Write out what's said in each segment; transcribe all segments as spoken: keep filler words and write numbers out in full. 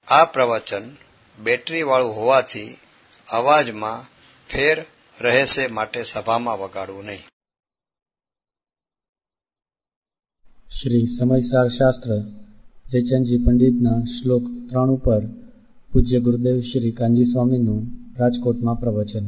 આ પ્રવચન બેટરી વાળું હોવાથી અવાજમાં ફેર રહેશે, માટે સભામાં વગાડવું નહીં. શ્રી સમયસાર શાસ્ત્ર રેચનજી પંડિતના શ્લોક ત્રણ ઉપર પૂજ્ય ગુરુદેવ શ્રી કાનજી સ્વામીનું રાજકોટમાં પ્રવચન.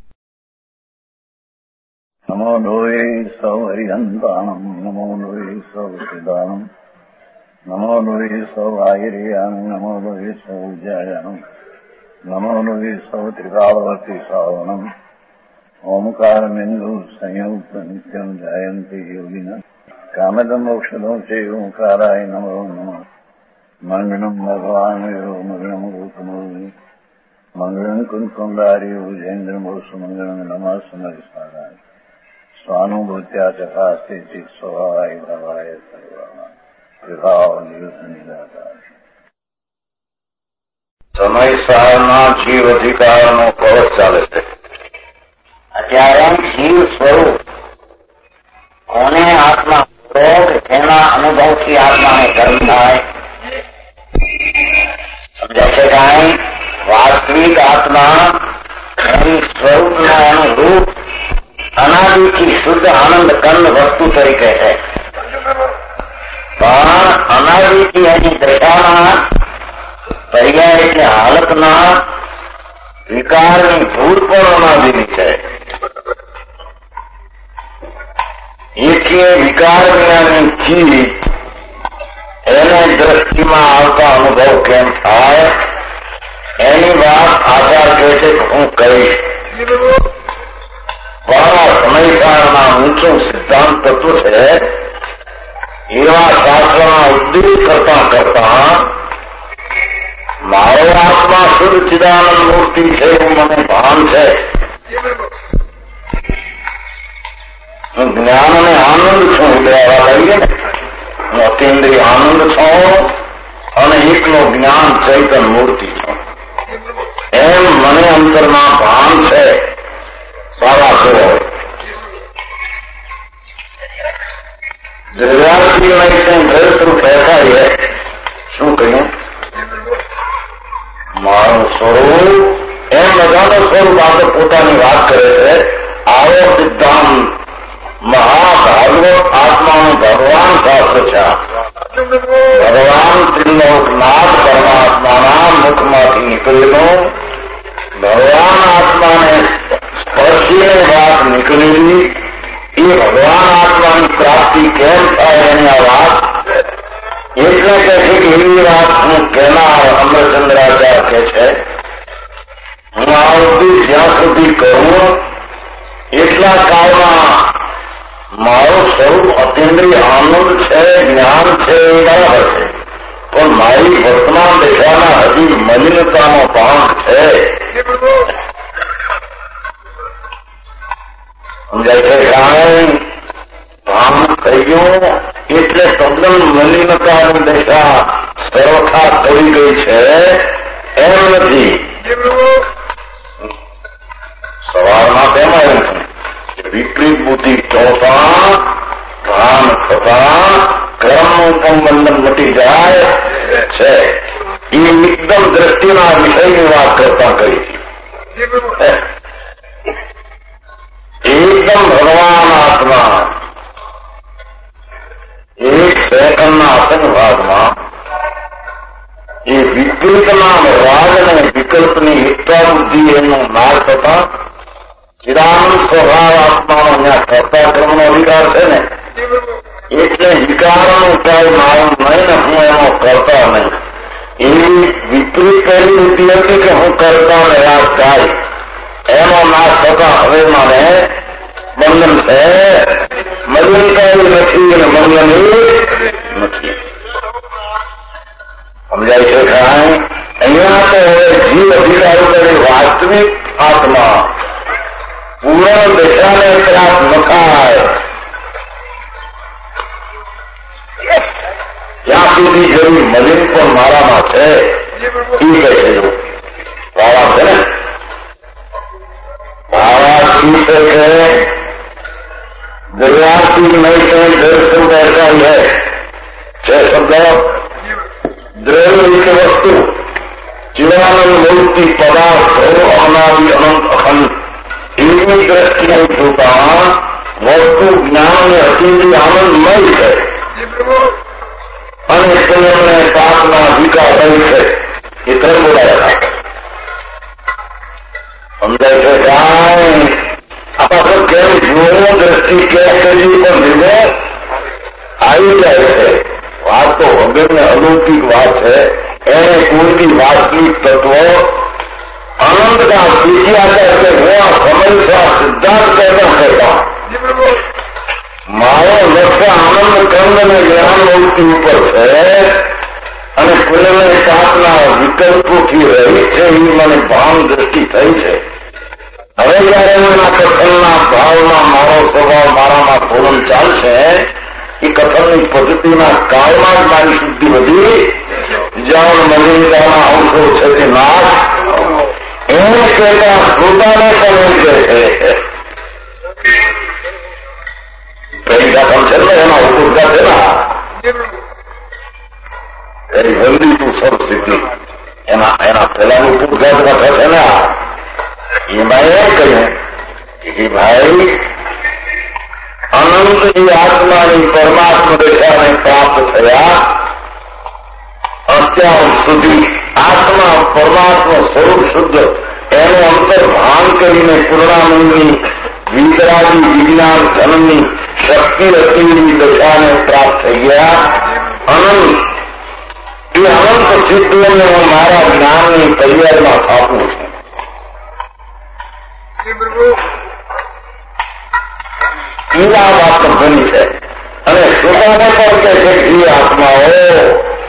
નમો લોહે સૌ હરિહંતાણમ, નમો લોહે સૌ સિદ્ધાણમ, નમો લોહે સૌ આયર્યાન, નમો લોહે સૌ જયાન, નમો લોહે સૌ ત્રિકાળવતી શ્રાવણમ, ઓમકાર બિંદુ સંયુક્ત નિત્યમ જાયંતી યોગિના, કામદમ મોક્ષદો છે ઓંકારાય નમો નમઃ. મંગળમ ભગવાન મંગળમ ગૌતમોની, મંગળમ કુંકુંડારી ભુજેન્દ્રમો સુમંગળમ નમઃ સમરિસ્મરાય. સ્વાનુભૂત્યા ચકાસ્તે ચિત સ્વભાવાય ભાવાય સર્વા વિભાવ નિદાતા. સમયસારના જીવ અધિકારનો કવચ ચાલે છે. અત્યારે જીવ સ્વરૂપ કોને આત્મા કે જેના અનુભવથી આત્માને ધર્મ થાય સમજાય છે. કાંઈ વાસ્તવિક આત્મા એની સ્વરૂપના અનુરૂપ અનાદિથી શુદ્ધ આનંદ કંદ વસ્તુ તરીકે છે, પણ અનાદિથી એની દશાના પર્યાય એટલે હાલતના વિકારની ભૂલ પણ અનાદિની છે. એથી વિકાર વિનાની ચીજ એને દ્રષ્ટિમાં આવતા અનુભવ કેમ થાય એની વાત આધાર કહે છે કે હું કહીશ. પણ સમયસારના ઊંચું સિદ્ધાંત તત્વ છે એવા શાસ્ત્રના ઉદ્દેશ કરતા કરતા મારો આત્મા શુદ્ધ ચિદાનંદ મૂર્તિ છે એવું મને ભાન છે. હું જ્ઞાન અને આનંદ છું, લેવા લઈએ ને, હું અતિન્દ્રિય આનંદ છું અને એકનો જ્ઞાન ચૈતન મૂર્તિ છું એમ મને અંતરમાં ભાન છે. બાબા શું હોય દ્રવ્યાર્થી નહીં ઘરતું કહેતા છે. શું કહ્યું? મારું સ્વરૂપ એમ બધાનું સ્વરૂપ આપણે પોતાની વાત કરે છે. આવો સિદ્ધાંત મહાભાગવત આત્માનું ભગવાન શાસ્ત્ર છે. ભગવાન ત્રિલોકનાથ પરમાત્માના મુખમાંથી નીકળેલું ભગવાન આત્માને સ્પર્શીને વાત નીકળેલી એ ભગવાન આત્માની પ્રાપ્તિ કેમ થાય એની આ વાત એટલે કહે છે કે એવી વાત હું કહેનાર અમરચંદ્રાચાર્ય કહે છે. હું આ ઉદ્દેશ જ્યાં સુધી કહું એટલા કાળમાં મારું સ્વરૂપ અતિન્દ્રિય આનંદ છે, જ્ઞાન છે, એ બરાબર છે, પણ મારી વર્તમાન દશાના હજી મલિનતાનો પાંખ છે. સમજાય છે? કાંઈ ભાન થઈ ગયું એટલે તદ્દન મલિનતાની દશા સર્વથા થઈ ગઈ છે એમ નથી. સવારમાં તેમ આવ્યું છે વિપરીત બુદ્ધિ ટોતા ભાન થતા કર્મનું સંબંધન મટી જાય છે. એ એકદમ દ્રષ્ટિના વિષયની વાત કરતા કરી એકદમ ભગવાન આત્મા એક સેકન્ડના અસંગ ભાગમાં એ વિપરીતના રાગ અને વિકલ્પની એકતા બુદ્ધિ એનું નાશ થતા ચિદાનંદ સ્વભાવ આત્માનો ત્યાં કરતા ક્રમનો અધિકાર છે ને, એટલે વિકારનું ઉપાય મારું નહીં ને હું એનો કરતા નહીં. એવી વિપરીત કરેલી બુદ્ધિ હતી કે હું કરતા ને રાગ થાય એનો નાશ થતા હવે મને બંધન છે. મલિનતા નથી અને બંધન નથી. સમજાય છે? કાંઈ અહીંયા તો હવે જીવ અધિકારો કરી વાસ્તવિક આત્મા પૂર્ણ દશાને પ્રાપ્ત ન થાય ત્યાં સુધી જરૂર મલિન પણ મારામાં છે. એ કહે છે ભાવા છે ને, ભાવા શું છે કે દરિયાથી નહીં છે દર્શન કરતા है छह शब्द द्रव्य की वस्तु સચ્ચિદાનંદ મૂર્તિ પદાર્થો અનાદિ અનંત અખંડ એવી દ્રષ્ટિએ જોતા વસ્તુ જ્ઞાનને અતિથી આનંદમય છે અને તેમને પાપના વિકાર છે એ ત્રણ બોલાયા સમજાય છે કાંઈ આપણે કેમ જોવો દ્રષ્ટિ ક્યાં કરી પણ લીધે આવી જાય છે. વાત તો વગરને અલૌકિક વાત છે. એને કોઈની વાસ્તવિક તત્વ આનંદના બીજી આધાર કે હું આ સમયસર સિદ્ધાંત કહેતા કહેતા મારો લક્ષ્ય આનંદ કંદ અને જ્ઞાન મૂર્તિ ઉપર છે અને પુનઃ પાપના વિકલ્પોથી રહી છે એ મને ભાન દ્રષ્ટિ થઈ છે. હવે જયારે એના કથનના ભાવમાં મારો સ્વભાવ મારામાં પૂર્ણ ચાલશે એ કથનની પદ્ધતિના કાળમાં જ મારી શુદ્ધિ વધી જાણ મલિનતાના અંશો છે તે નાશ એમ કહેતા શ્રોતાને પણ એમ કહે છે પહેલા પણ છે ને એના ઉપુરતા છે ને એની વંદી તું સર્વસિદ્ધિ એના એના પહેલાનું ઉપુરઘાત કથા છે ને એમાં એમ કહ્યું કે ભાઈ અનંતજી આત્માની પરમાત્મા દશાને પ્રાપ્ત થયા અત્યાર સુધી આત્મા પરમાત્મા સ્વરૂપ શુદ્ધ એનું અંતર ભાન કરીને પૂર્ણાનંદની વિતરાગી વિજ્ઞાન ધનની શક્તિ રચીની દશાને પ્રાપ્ત થઈ ગયા. અનંત એ અનંત સિદ્ધોને હું મારા જ્ઞાનની તૈયારીમાં થાપું છું. આ વાત બની છે અને શ્રોતાને પણ કહે છે કે આત્માઓ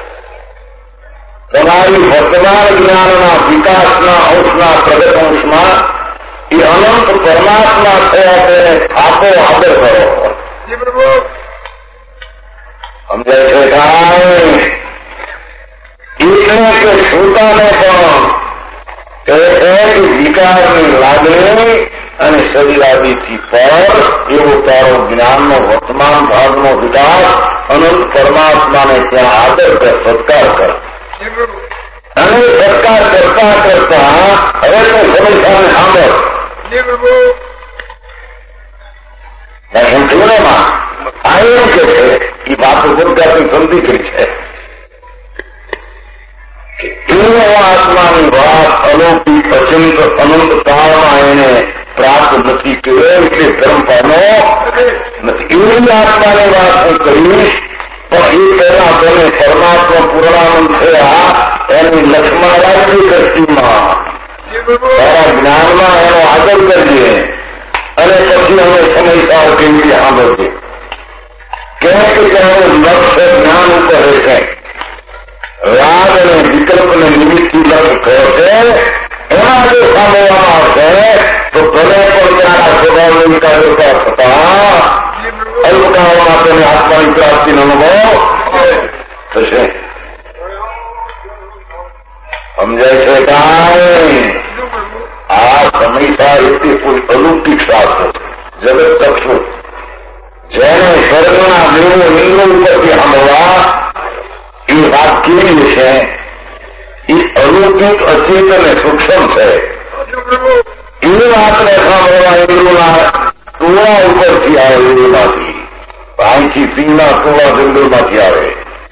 તમારી વર્તમાન જ્ઞાનના વિકાસના અંશના પ્રગટ અંશમાં એ અનંત પરમાત્મા થયા તેને થાપો આદર કરો. સમજાય છે કાંઈ એટલે કે શ્રોતાને પણ કહે છે કે વિકારની લાગણી અને શરીરાદિથી પર એવો તારો જ્ઞાનનો વર્તમાન ભાગનો વિકાસ અનંત પરમાત્માને ત્યાં આદર કર, સત્કાર કર અને સત્કાર કરતા કરતા હવે તું સમયસાને સાંભળ સંતુલનમાં આ એમ કે છે એ વાતો બધાથી સમજી ગઈ છે કે એવો આત્માની વાત અલૌકિક અચિંત અનંત કાળમાં એને પ્રાપ્ત નથી કર્યો એટલે ધર્મ પાનો નથી. એવી આત્માની વાત હું કહીશ પણ એ પહેલા તમે પરમાત્મા પૂર્ણાનંદ થયા એની લક્ષ્મણ રાખી દ્રષ્ટિમાં તારા જ્ઞાનમાં એનો આદર કરજે અને પછી અમે સમયસાર કેવી સાંભળજે કેમ કે તેનું લક્ષ્ય જ્ઞાન ઉપર રહેશે. રાગ અને વિકલ્પને નિમિત્તથી લક્ષ્ય કહે છે એમાં જો સાંભળવામાં આવશે તો ભલે પણ ત્યાંના સ્વભાવની કાર્યતા થતા અલ્પકાળમાં તેને આત્માની પ્રાપ્તિનો અનુભવ થશે. સમજાય છે કાંઈ આ સમયસાર રીતે કોઈ અલૌકિક શાસ્ત્ર જગત તત્વ જેને સ્વર્ગના દેવો ઇન્દ્ર ઉપરથી સાંભળવા એ વાત કેવી છે એ અલૌકિક અચેત અને સૂક્ષ્મ છે. એ વાતને સાંભળવા ઇન્દ્રોના ટોળા ઉપરથી આવે ઇન્દ્રમાંથી અહીંથી સિંહના ટોળા જંગલમાંથી આવે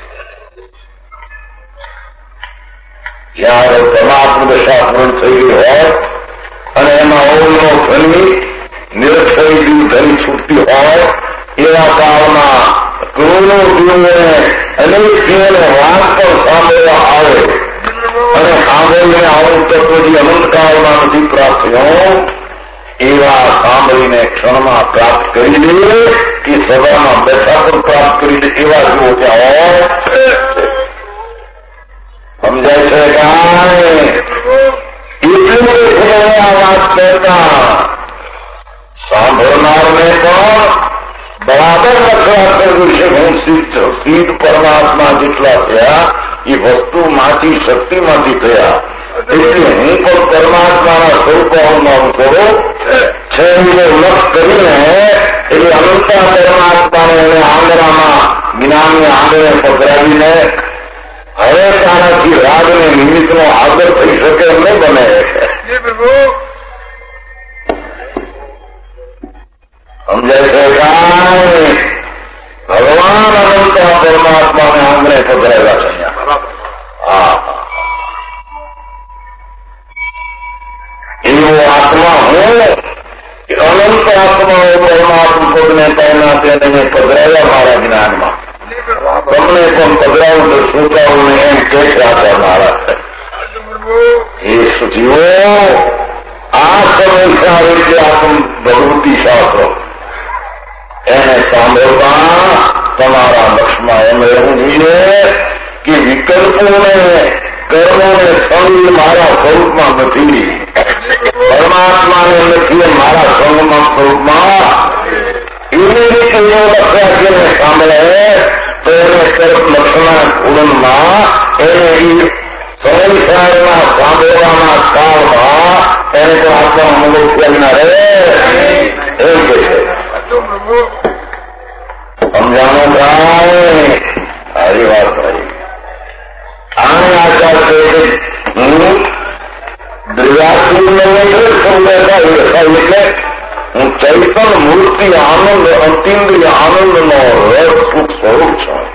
જયારે પરમાત્મા દશા પૂર્ણ થઈ ગઈ હોય અને એમાં ઓળનો ધની નિરક્ષરી ધની છૂટતી હોય એવા કાળમાં કરોડો જીવોને અનેક સિંહોને વાત પણ સાંભળવા આવે અને સાંભળીને આવું તત્વ જે અનંતકાળમાં નથી પ્રાપ્ત થયો એવા સાંભળીને ક્ષણમાં પ્રાપ્ત કરી લે કે સભામાં બેઠા પણ પ્રાપ્ત કરી લે એવા જીવો ત્યાં હોય. સમજાય છે કાંઈ એટલું આ વાત કરતા સાંભળનારને પણ બરાબર લખવા કર્યું છે હું સિદ્ધ સિદ્ધ પરમાત્મા જેટલા થયા એ વસ્તુમાંથી શક્તિમાંથી થયા એટલે હું પણ પરમાત્માના સ્વરૂપમાં સ્વરૂપ છે એને લક્ષ કરીને એટલે અનંતા પરમાત્માને એને આંગણામાં જ્ઞાનને આંગણે પકડાવીને હવે તારાથી રાગ સમાજને નિમિત્તનો આદર થઈ શકે એમ નહીં બને. સમજાય છે કાંઈ? ભગવાન અનંત પરમાત્માને આંગણે પધરાવ્યા છે અહીંયા. હા, એવો આત્મા હું અનંત આત્માઓ પરમાત્મા પદને પહેલા તેને પધરાવ્યા મારા જ્ઞાનમાં. તમને પણ પધરાવું તો શ્રોતાઓને એમ કે આચાર મારા એ સુજીવો આ સમય એટલે આત્મ ભગવતી શાસ્ત્રો એને સાંભળવા તમારા લક્ષમાં એમ રહેવું જોઈએ કે વિકલ્પોને કર્મોને સંગ મારા સ્વરૂપમાં નથી, પરમાત્માને નથી મારા સંગમાં સ્વરૂપમાં. એવી રીતે જો લક્ષ્યાને સાંભળે તો એને તરફ લક્ષણા પૂરણમાં એને સંસારના સાંભળવાના કાળમાં એને તો આત્મા મંગળ થયેલા રહે એમ કે છે. સમજાણો ભાઈ? સારી વાત ભાઈ. આને આચાર છે હું દ્રવ્યાત્મક સમજાતા એટલે હું ચૈતન મૂર્તિ આનંદ અતિન્દ્રિય આનંદનો રસ સુખ સ્વરૂપ છું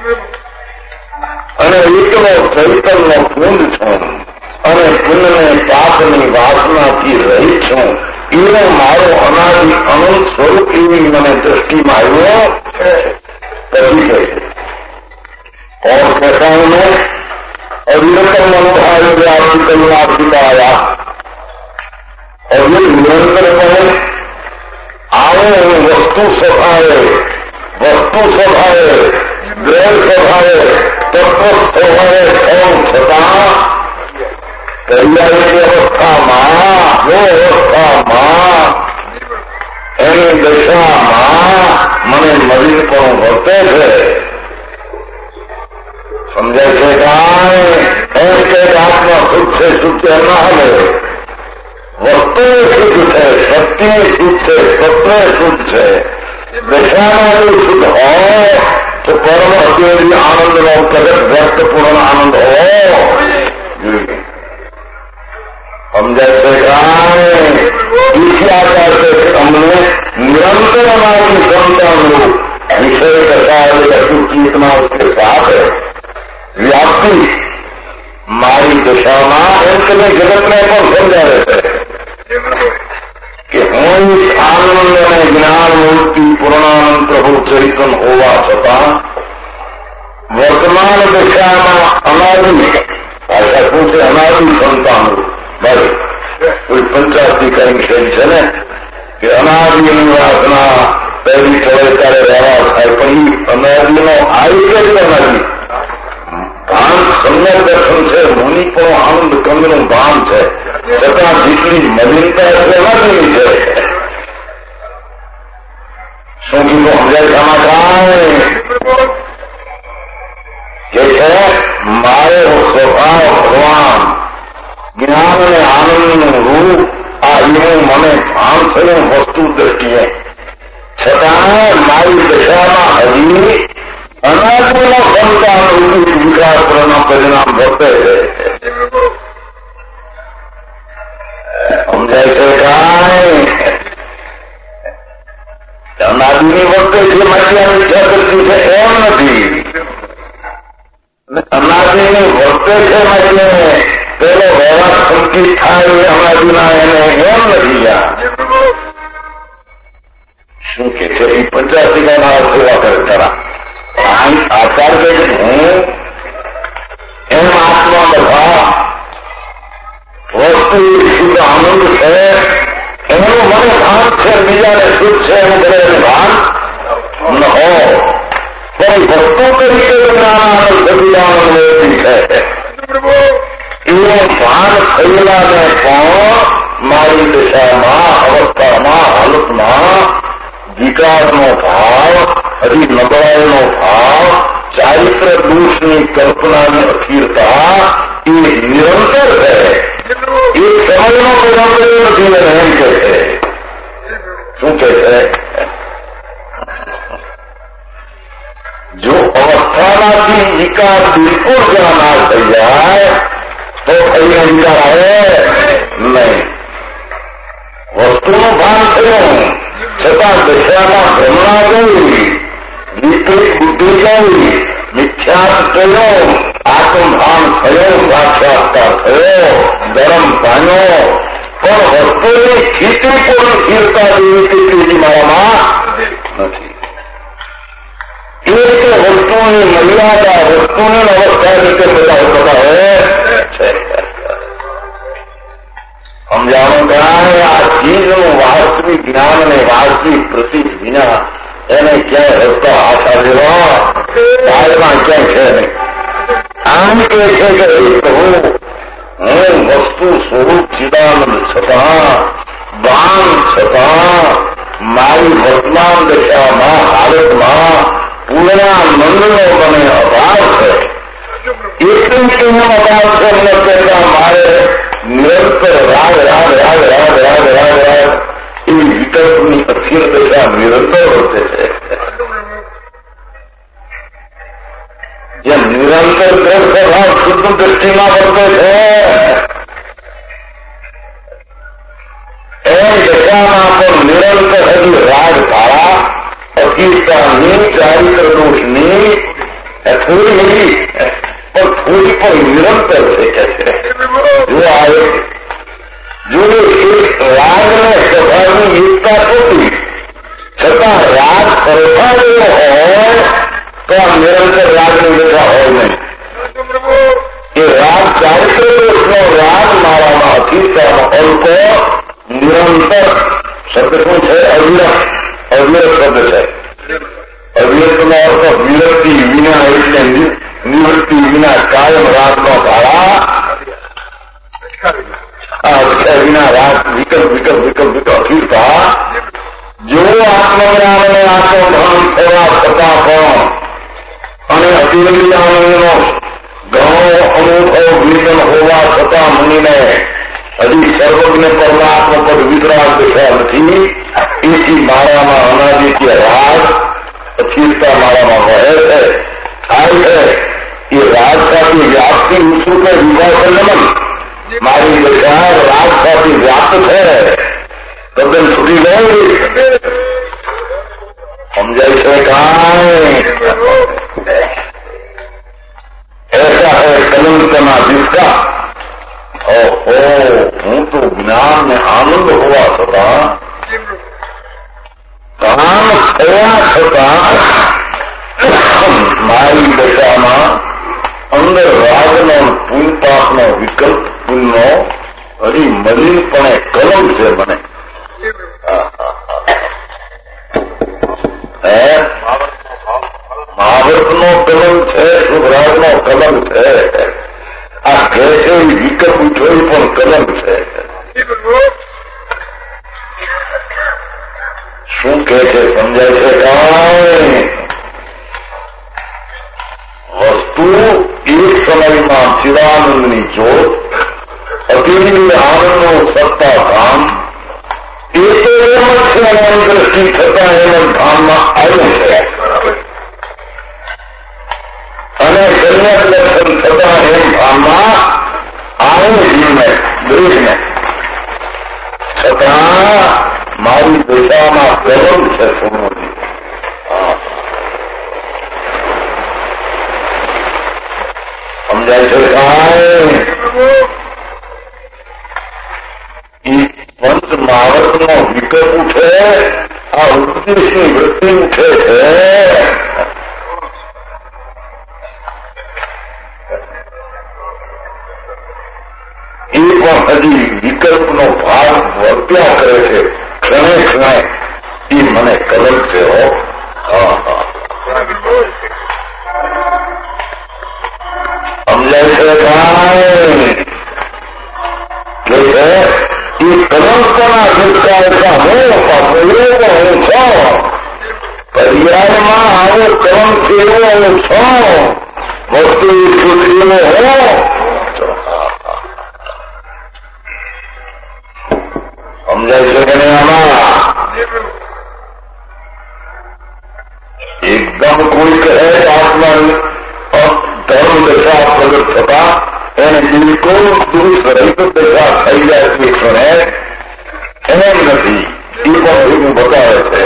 અને એકલો ચૈતનનો કુંડ છું અને પુણ્યને પાપની વાસનાથી રહિત છું. એવો મારો અનાદિ અનંત સ્વરૂપ એવી મને દ્રષ્ટિમાં આવ્યો છે. પછી કહે और कैसा हूं मैं अविरतम मनोभाव व्याप्ति कल्याण पिताया और ये निरंतर बने आओ वस्तु स्वभावे वस्तु स्वभावे ग्रह स्वभावे तत्व स्वभावे कौन छता कल्याणी अवस्थाમાં જો અવસ્થામાં એની દશામાં મને મલિનપણું વર્તે છે. સમજાય છે કાંઈ? એમ કે આત્મા શુદ્ધ છે, શુદ્ધ ના હાલે. વસ્તુ શુદ્ધ છે, શક્તિ શુદ્ધ છે, તત્વ શુદ્ધ છે. દશામાં જો શુદ્ધ હોય તો પરમ અત્યંત આનંદનો પ્રગટ વ્યક્તપૂર્ણ આનંદ હોવો જોઈએ. સમજાય છે કાંઈ? इसी आचार से हमने निरंतर हमारी संतान लोग विषय दशा चेतना उसके साथ है व्याप्ति मारी दशाમાં એમ કે જગતને પણ સમજાવે છે કે હું આનંદ અને જ્ઞાન મૂર્તિ પૂર્ણાનંદ પ્રભુ ચરિતન હોવા છતાં વર્તમાન દશામાં અનાદિ ભાષા શું છે? અનાદિ સંતાન ભાઈ કોઈ પંચાયતી કઈ શૈલી છે ને કે અનાદિની વાસના પહેલી ચડે ત્યારે વ્યવહાર થાય પણ એ અનાદિનો આવી કઈ અનાદિ ભાન સમ્યક દર્શન છે. મુનિ પણ આનંદ કંદનું ભાન છે છતાં જેટલી મલિનતા છે અનાદિની છે. શું કીધું સમજાય સમાચાર? કે છે મારો સ્વભાવ ભગવાન જ્ઞાન અને આનંદનું રૂપ આ એવું મને ભાન થયું વસ્તુ દ્રષ્ટિએ છતાં મારી દશામાં હજી અનાદિનો સંતાન રૂપી વિકાસના પરિણામ વર્તે છે. સમજાય છે કાંઈ? અનાદિની વર્તે છે માટે આ વિચાર કરતી છે એમ નથી. અનાદિની વર્તે છે માટે પેલો વ્યવહાર સંકિત થાય અનાદિના એને એમ નથી. યા શું કે છે એ પંચાયતીના સેવા કરે ખરા આચાર કે હું એમ આત્મા બધા વસ્તુ શુદ્ધ આનંદ છે એનું મને ભાન છે, બીજાને શુદ્ધ છે એનું કરે ભાન ન હો પણ વસ્તુ તરીકે જ્ઞાન સદિદાન લેતી છે એવું ભાન થયેલાને પણ મારી દિશામાં અવસ્થામાં હાલતમાં વિકારનો ભાવ હજી નબળાઈનો ભાવ ચારિત્ર દોષની કલ્પનાની અસ્થિરતા એ નિરંતર છે. એ સમયનો બરાબર નથી એને એમ કે છે. શું કે છે? જો અવસ્થામાંથી વિકાર બિલકુલ જ્યાં ના થઈ જાય તો થઈને વિચાર આવે નહીં. વસ્તુનું ભાન થયું છતાં દશામાં ભ્રમણા ગઈ, વિપરીત બુદ્ધિ ગઈ, મિથ્યાત્વ થયો, આત્મભાન થયો, સાક્ષાત્કાર થયો, ધર્મ ભાન્યો, પણ વસ્તુની સ્થિતિ પૂર્ણ સ્થિરતા જેવી સ્થિતિ મારામાં નથી. એ રીતે વસ્તુની મર્યાદા, વસ્તુની અવસ્થા રીતે બધા થતા હોય છે. સમજાણું થાય આ ચીજનું વાસ્તવિક જ્ઞાન અને વાસ્તવિક પ્રતિક વિના એને ક્યાંય રસ્તા આશા જેવા કાળમાં ક્યાંય છે નહીં. આમ કે છે કે કહું હું વસ્તુ સ્વરૂપ ચિદાનંદ છતાં, બાન છતાં મારી વર્તમાન દશામાં હાલતમાં પૂર્ણાનંદનો મને અભાવ છે. એટલું કેમ અભાવ છે મને કહેતા મારે નિરંતર રાગ રાગ રાગ રાગ રાગ રાગ રાગ એવી વિકલ્પની અસ્થિર દશા નિરંતર વર્તે છે. જેમ નિરંતર દ્રઢ સ્વભાવ શુદ્ધ દ્રષ્ટિમાં વર્તે છે એમ દશામાં પણ નિરંતર હજી રાગ ધારા અસ્થિરતાની, ચારિત્ર દોષની થોડી હજી પણ થોડી પણ નિરંતર છે કે છે. જો આવે જો એક રાગને સ્વભાવની એકતા થતી છતાં રાગ સરખાવેલો હોય તો આ નિરંતર રાગની દશા હોય નહીં. એ રાગ ચારિત્ર દોષનો રાગ મારામાં અસ્થિરતામાં અલ્પ નિરંતર શબ્દ શું છે? અવિરત. અવિરત શબ્દ છે. અવિરતનો અર્થ વિરતિ વિના એટલે નિવૃત્તિ વિના કાયમ રાગનો ધારા વિના રાગ વિકલ્પ વિકલ્પ વિકલ્પ વિકલ્પ અસ્થિરતા. જો આત્મજ્ઞાન અને આત્મભાન થવા છતાં પણ અને અતિરંગી આનંદનો ઘણો અનુભવ વેદન હોવા છતાં મુનિને હજી સર્વજ્ઞ પરમાત્મા પદ વિતરાગ દશા નથી. એથી મારામાં અનાદિત્ય રાગ અસ્થિરતા મારામાં વહે છે, થાય છે. એ રાગ સાથે વ્યાપ્તિ ઉત્સુકે વિભાસનમન મારી દશા રાગ સાથે વ્યાપ્ત છે, તદ્દન છૂટી ગઈ. સમજાય છે કાંઈ? ऐसा है कलंकना जिसका ओहो હું તો જ્ઞાન ને આનંદ હોવા છતાં, કામ થયા છતાં મારી દશામાં અંદર રાગનો પુણ્યપાપનો વિકલ્પ પુણ્યનો હજી મલિનપણે કલમ છે મને. મહાવર્તનો કલમ છે, શુભરાજનો કલમ છે. આ કહે છે વિકલ્પ ઉઠોઈ પણ કલમ છે. શું કહે છે સમજાય છે કાંઈ? વસ્તુ એક સમયમાં ચિદાનંદની જ્યોત, અતિરિક્ત આનંદનું સત્તા ધામ એ તો એમ જ છે. એમ દ્રષ્ટિ થતા એમ ધામમાં આવ્યું છે અને કન્યા દર્શન થતા એમ ધામમાં આવું જીવને દેશને છતાં મારી દશામાં કલમ છે. સોમોજી સમજાય છે કાંઈ? એ પંચ મહાવર્તનો વિકલ્પ ઉઠે, આ ઉપદેશની વૃત્તિ ઉઠે છે. એ પણ હજી વિકલ્પનો ભાગ વર્ત્યા કરે છે ક્ષણે ક્ષણે. એ મને કલમ છે. હો હા હા સમજાય છે કાંઈ? કે છે એ કલંકના ઝટકા હું પાછો એવો હું છું, પર્યાયમાં આવો કલમ છે એવો હું છું, વસ્તુ છૂટીનો હું. સમજાય છે કે નહીં? આમાં એકદમ કોઈ કહે આત્મા ધર્મ દશા પ્રગટ થતા એને દિલ બિલકુલ દુરુસ્ત રહિત દશા થઈ જાય તે ક્ષણે એમ નથી, એ પણ એવું બતાવે છે.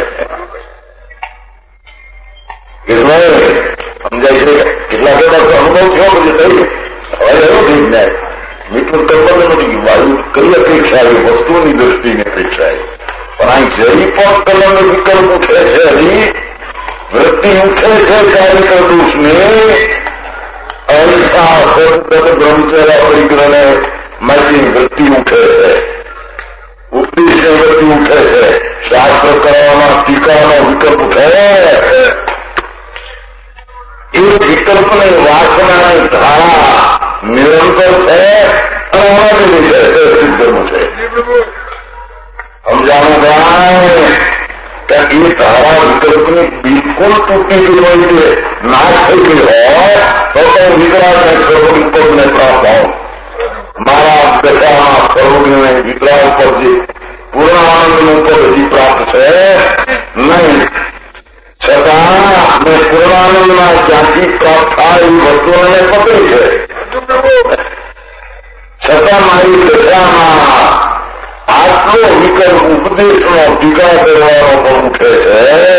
એટલે સમજાય છે કેટલા બધા અનુભવ થયો પછી થઈ હવે એવું થઈ જાય મિત્ર કર્મ નથી વાયુ કઈ અપેક્ષા એ વસ્તુની દ્રષ્ટિની અપેક્ષા એ પણ આ જરી પણ કલમ વિકલ્પ ઉઠે છે, હજી વૃત્તિ ઉઠે છે ચારિત્ર દોષને અહિંસા બ્રહ્મચર્ય પરિગ્રહને માટેની વૃત્તિ ઉઠે છે, ઉપદેશની વૃત્તિ ઉઠે છે, શાસ્ત્ર કરવામાં ટીકાનો વિકલ્પ ઉઠે, એ વિકલ્પની વાસનાની ધારા નિરંતર છે અને અનાદિની છે, તે સિદ્ધનું છે. સમજાણું ભાઈ કે એ ધારા વિકલ્પની બિલકુલ તૂટી ગઈ હોય છે, નાશ થઈ ગઈ હોય તો તો વિકરાળને સ્વરૂપ પદને પ્રાપ્ત હોઉં. મારા દશામાં સ્વરૂપને વિકરાળ પદ જે પૂર્ણ આનંદનું પદ હજી પ્રાપ્ત છે નહીં, છતાં મેં પૂર્ણાનંદમાં ક્યાંથી પ્રાપ્ત થાય એ વસ્તુઓને પકડી છે, છતાં મારી દશામાં આટલો વિકલ્પ ઉપદેશનો ટીકા કરવાનો પણ ઉઠે છે.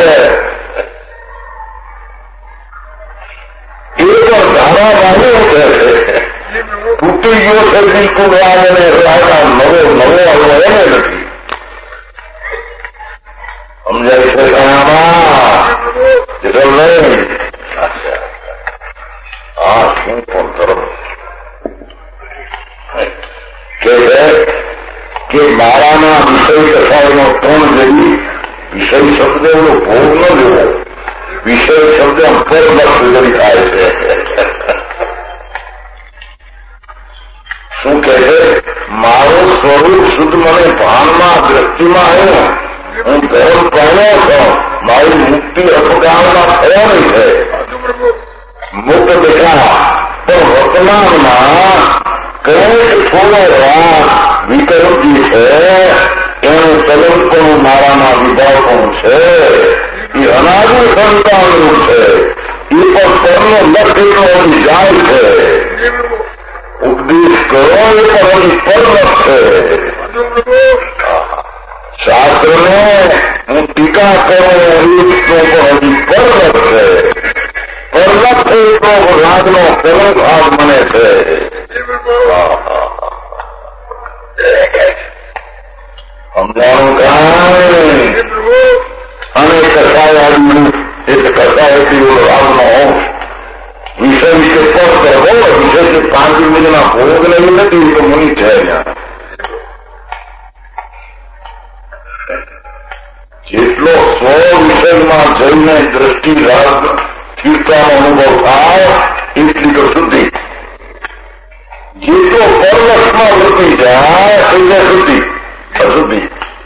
એ પણ ધારાવાહી ઉઠે છે, તૂટી ગયો છે બિલકુલ અને રાજા નવો નવો આવ્યો એને નથી. સમજાય છે આમાં જેટલ નહીં આ શું પણ તરફ કે કે મારાના વિષય કથાઓનો ત્રણ જેવી વિષય શબ્દ એવો ભોગ ન લેવો, વિષય શબ્દ અંતર્ગત જરી થાય છે. શું કહે છે, મારું સ્વરૂપ શુદ્ધ મને ભાનમાં દ્રષ્ટિમાં આવ્યું, હું ધર્મ પહેણ્યો છું, મારી મુક્તિ અપકારમાં થવાની છે, મુક્ત દેખા. પણ વર્તમાનમાં કંઈક થોડો રાગ વિકલ્પ જે છે એનું કલંકનું મારાના વિભાગનું છે, એ અનાદિ સંતાનનું છે, એ પણ પરનો લક્ષ્યનો હજી જાય છે. ઉપદેશ કરો એ પણ હજી પરમત છે. શાસ્ત્રને હું ટીકા કરું એ તો પણ હજી પરમત છે. પરમત છે તો રાગનો પહેલો ભાગ મને છે. સમજાણું કાંઈ અને કસાય આવ્યું એટલે કસાયથી રાગનો અંશ વિષય વિશે પર કરવો, વિષય છે પાંચ મિનિટના ભોગ નહીં નથી, તો મુનિ છે. જેટલો સ્વ વિષયમાં જઈને દ્રષ્ટિ રાગ સ્થિરતાનો અનુભવ થાય એટલી તો શુદ્ધિ, જેટલો પરલક્ષમાં વૃત્તિ જાય એટલે શુદ્ધિ અશુદ્ધિ.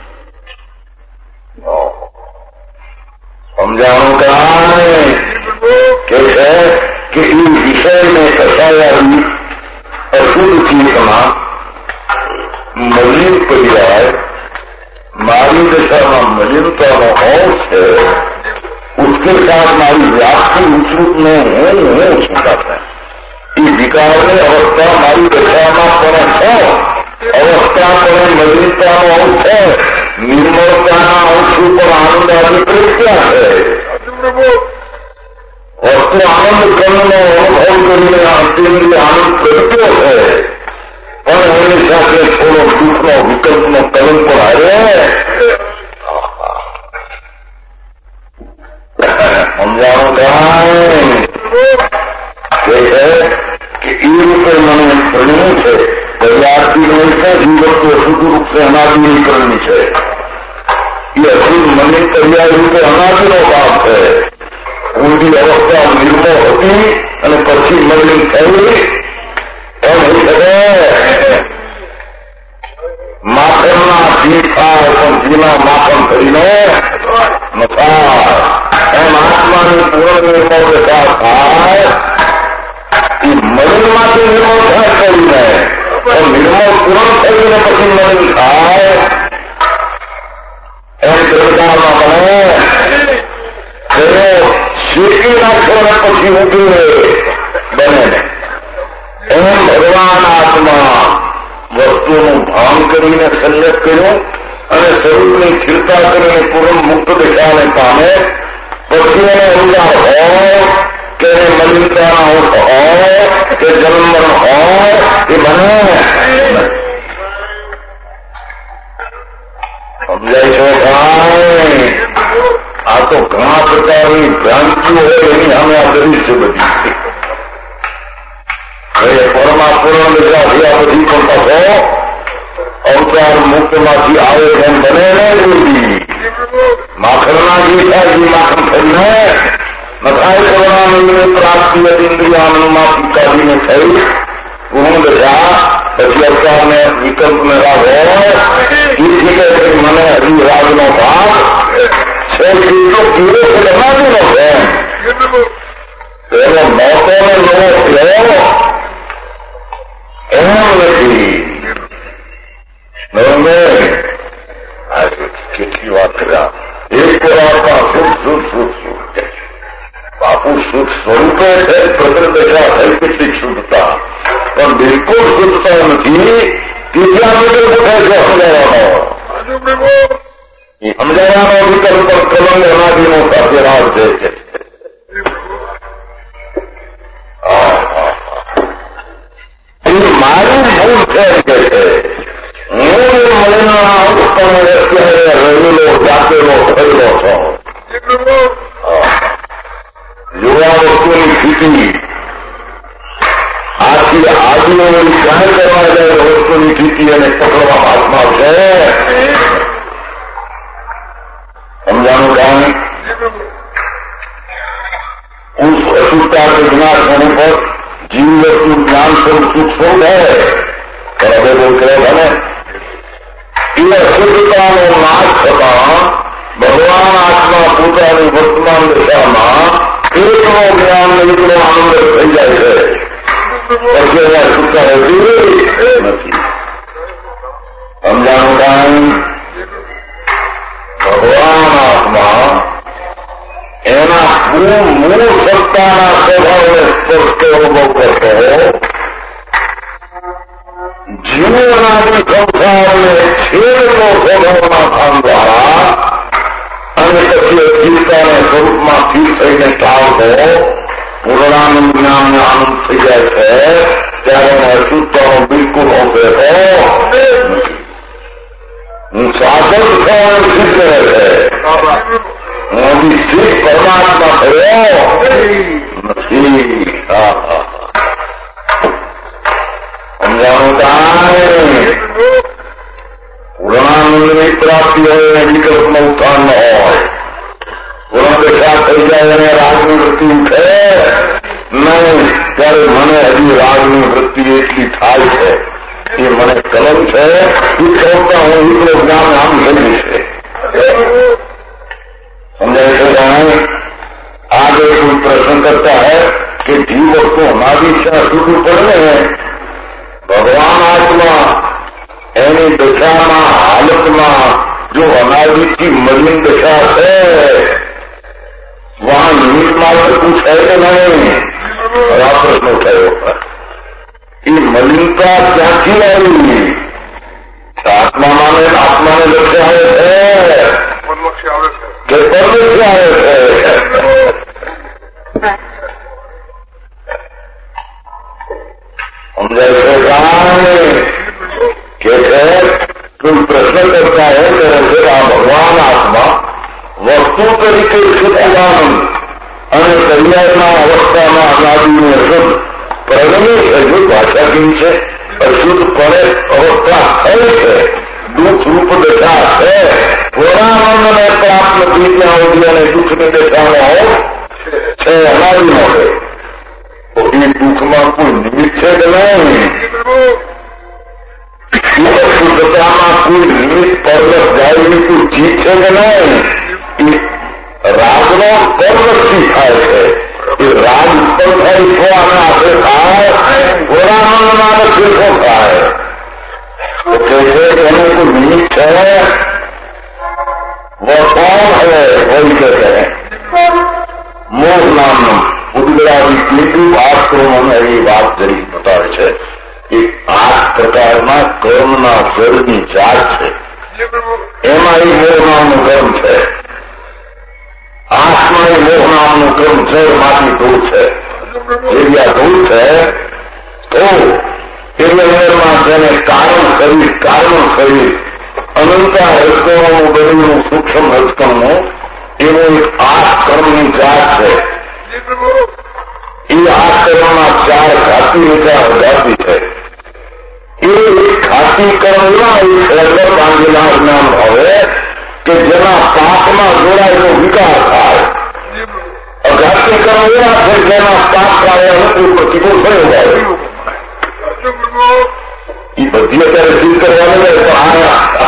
સમજાણું કાંઈ કે છે કે એ વિષયને કસાયા અશુદ્ધ ચેતના મલિન પર્યાય मारी दशा में मलिनता नो अंश है, उसके साथ मारी व्याप्ति विस्तृत में हूं हूं छूटाता है. ये विकार ने अवस्था मारी दशा में पर है, अवस्था पर मलिनता नो अंश है, निर्मलता अंश पर आनंद अभिप्रेत्या है. वस्तु आनंद करने अनुभव करने अंतिम आनंद प्रगट्यो है, પણ એની સાથે થોડો દુઃખનો વિકલ્પનો કલંક પણ આવ્યો. સમજાણું કાંઈ કે એ રૂપે મને પ્રણ્યું છે. દરિયાથી છે જીવન તો અશુદ્ધ રૂપ છે અનાદિકરણની છે, એ અશુદ્ધ મને પર્યાય રૂપે અનાદિનો ભાગ છે. ઊંડી અવસ્થા નિર્મળ હતી અને પછી મલિન થઈ એમ નહીં શકે. માખણના ઘી થાય પણ ઘીના માખણ કરીને નથાય. એમ આત્માની પૂર્ણ નિર્મળ વિકાસ થાય, એ મલિનમાંથી નિર્મળ થાય કરીને, પણ નિર્મળ પૂર્ણ થઈને પછી મલિન થાય એમ દ્રઢતામાં બને. તેનો શેકી નાખવાના પછી ઉભી બને ને એમ ભગવાન આત્મા વસ્તુઓનું ભાન કરીને સંયત કર્યો અને સ્વરૂપની સ્થિરતા કરીને પૂર્ણ મુક્ત દિશાને પામે, પછી એને ઉજાર હોય કે મલિનતાના અંશ હોય કે જન્મરણ હોય એ બને સમજાય છે ભાઈ? આ તો ઘણા પ્રકારની ભ્રાંતિઓ હોય એની સામે આ કરી છે બધી. હવે પરમા પૂર્ણ દિશા થયા પછી પણ પાછો અવતાર મુક્તમાંથી આવે એમ બને ને જોડી માખણના જે થાય એ માખણ થઈને નથાય કરવાના પ્રાપ્તિ ઇન્દ્રિયામાંથી કાઢીને થઈ પૂર્ણ દશા પછી અવતારને વિકલ્પ મેળા હોય એથી કે મને હજી રાજનો ભાગ છે કેટલો પીરો છે બનાવેલો છે એનો મોટો ને નવો થયો એમ નથી. કેટલી વાત કર્યા એક વાર સુખ સુખ સુખ સુખ બાપુ સુખ સ્વરૂપે છે પ્રકૃત દશા થઈ કેટલી શુદ્ધતા પણ બિલકુલ શુદ્ધતા નથી. ત્રીજા મીટર પૂછે છે સમજાવવાનો એ સમજાવવાનો વિકલ્પ પર કલંગ અનાદિનો સાથે રાજ છે. મારી ભૂલ છે કે છે હું મળીના ઉત્તમ અત્યારે રહેલો જાતેલો થયેલો છું. યુવા વસ્તુની સ્થિતિ આથી આદિઓની જાણ કરવા જાય વસ્તુની સ્થિતિ અને પકડવા હાથમાં છે. સમજાનું કામ અશુદ્ધતા કે જ્ઞાન સ્વરૂપ જીવ વસ્તુ જ્ઞાન સ્વરૂપ સુખ સ્વરૂપ હોય બરાબર બોલ કરે ને એ અશુદ્ધતાનો નાશ થતા ભગવાન આત્મા પોતાની વર્તમાન દશામાં એકનો જ્ઞાન એકનો આનંદ થઈ જાય છે. પછી એના અશુદ્ધતા રહેતી નથી. સમજાનું કામ ભગવાન આત્મા એના મૂળ સત્તાના સ્વભાવને સ્પષ્ટ અનુભવ કરતો જીવનાથી સંસારને છેડતો સ્વભાવના કામ દ્વારા અને પછી અજીવતાને સ્વરૂપમાં સ્થિર થઈને ચાલતો પૂર્ણાનંદ જ્ઞાનને આનંદ થઈ જાય છે ત્યારે એને અશુદ્ધતાનો બિલકુલ અભેદો નથી. સાધન થવાનું સિદ્ધ રહે છે. મોદી સ્થિત પરમાત્મા થયો નથી. સમજાણું કાંઈ પૂર્ણાનંદની પ્રાપ્તિ હોય અને વિકલ્પનો ઉત્થાન ન હોય. પૂર્ણ દશા થઈ જાય અને રાગની વૃત્તિ ઉઠે નહીં ત્યારે મને હજી રાગની વૃત્તિ એટલી થાય છે એ મને કલમ છે એ કરતા હું એટલો જ્ઞાન આમ થઈ છે. समझाए तो जाए आगे कोई प्रश्न करता है कि जीव वस्तु हमारी इच्छा शुरू पड़े हैं भगवान आत्मा एनी दशाમાં हालतમાં जो अनादि की मलिन दशा है वहां निमित्त मात्र कुछ है कि नहीं? बड़ा प्रश्न उठायो कि मलिनता क्याંથી આવી? आत्मा माने आत्मा ने दर्शाए है કે પરમ છે આવે સમજાય છે કાંઈ કે છે કોઈ પ્રશ્ન કરતા હે ત્યારે આ ભગવાન આત્મા વસ્તુ તરીકે શુદ્ધાનંદ અને કલ્યાણના અવસ્થામાં અનાદિની અશુદ્ધ પ્રગમી છે. જો ભાષા કેવી છે અશુદ્ધ પડે અવસ્થા થઈ છે દુઃખ રૂપ દશા છે. પૂર્ણાનંદને પ્રાપ્ત નથી ત્યાં સુધી અને દુઃખની દશામાં છે અનાદિનો છે તો એ દુઃખમાં કોઈ નિમિત્ત છે કે નહીં? શુદ્ધતામાં કોઈ નિમિત્ત પરલસ જાયની કોઈ ચીજ છે કે નહીં? એ રાગનો પરલસથી થાય છે. એ રાગ ઉત્પન્ન થાય છો અને આપણે થાય પૂર્ણાનંદમાં શીખો થાય તો કહે છે કે એને કોઈ નિમિત્ત છે वो कौन है? वही कहते हैं मोह नाम उद्गरादी तीन शास्त्रों में ये बात जरूर बतावे છે कि आठ प्रकार પ્રકારના કર્મના જળની જાત છે. એમાં એ મોહ નામનું કર્મ છે. આસમાં એ મોહ નામનું કર્મ જળમાંથી દૂર છે. જેવી આ દૂર છે તો એની અંદરમાં જેને કારણ શરીર કારણ શરીર અનંતા રજકણોનું બનેલું સૂક્ષ્મ રજકણનું એનું એક આઠ કર્મની જાત છે. એ આઠ કર્મમાં ચાર ઘાતી વિચાર જાતિ છે. એ એક ઘાતી કર્મના એક સર્વ બાંધેલા જ્ઞાન હવે કે જેના પાપમાં જોડાયેલો વિકાર થાય. અઘાતી કર્મ એવા છે જેના પાપ કાર્ય નથી પ્રતિકૂળ થયો જાય. એ બધી અત્યારે સિદ્ધ કરવાનું છે પણ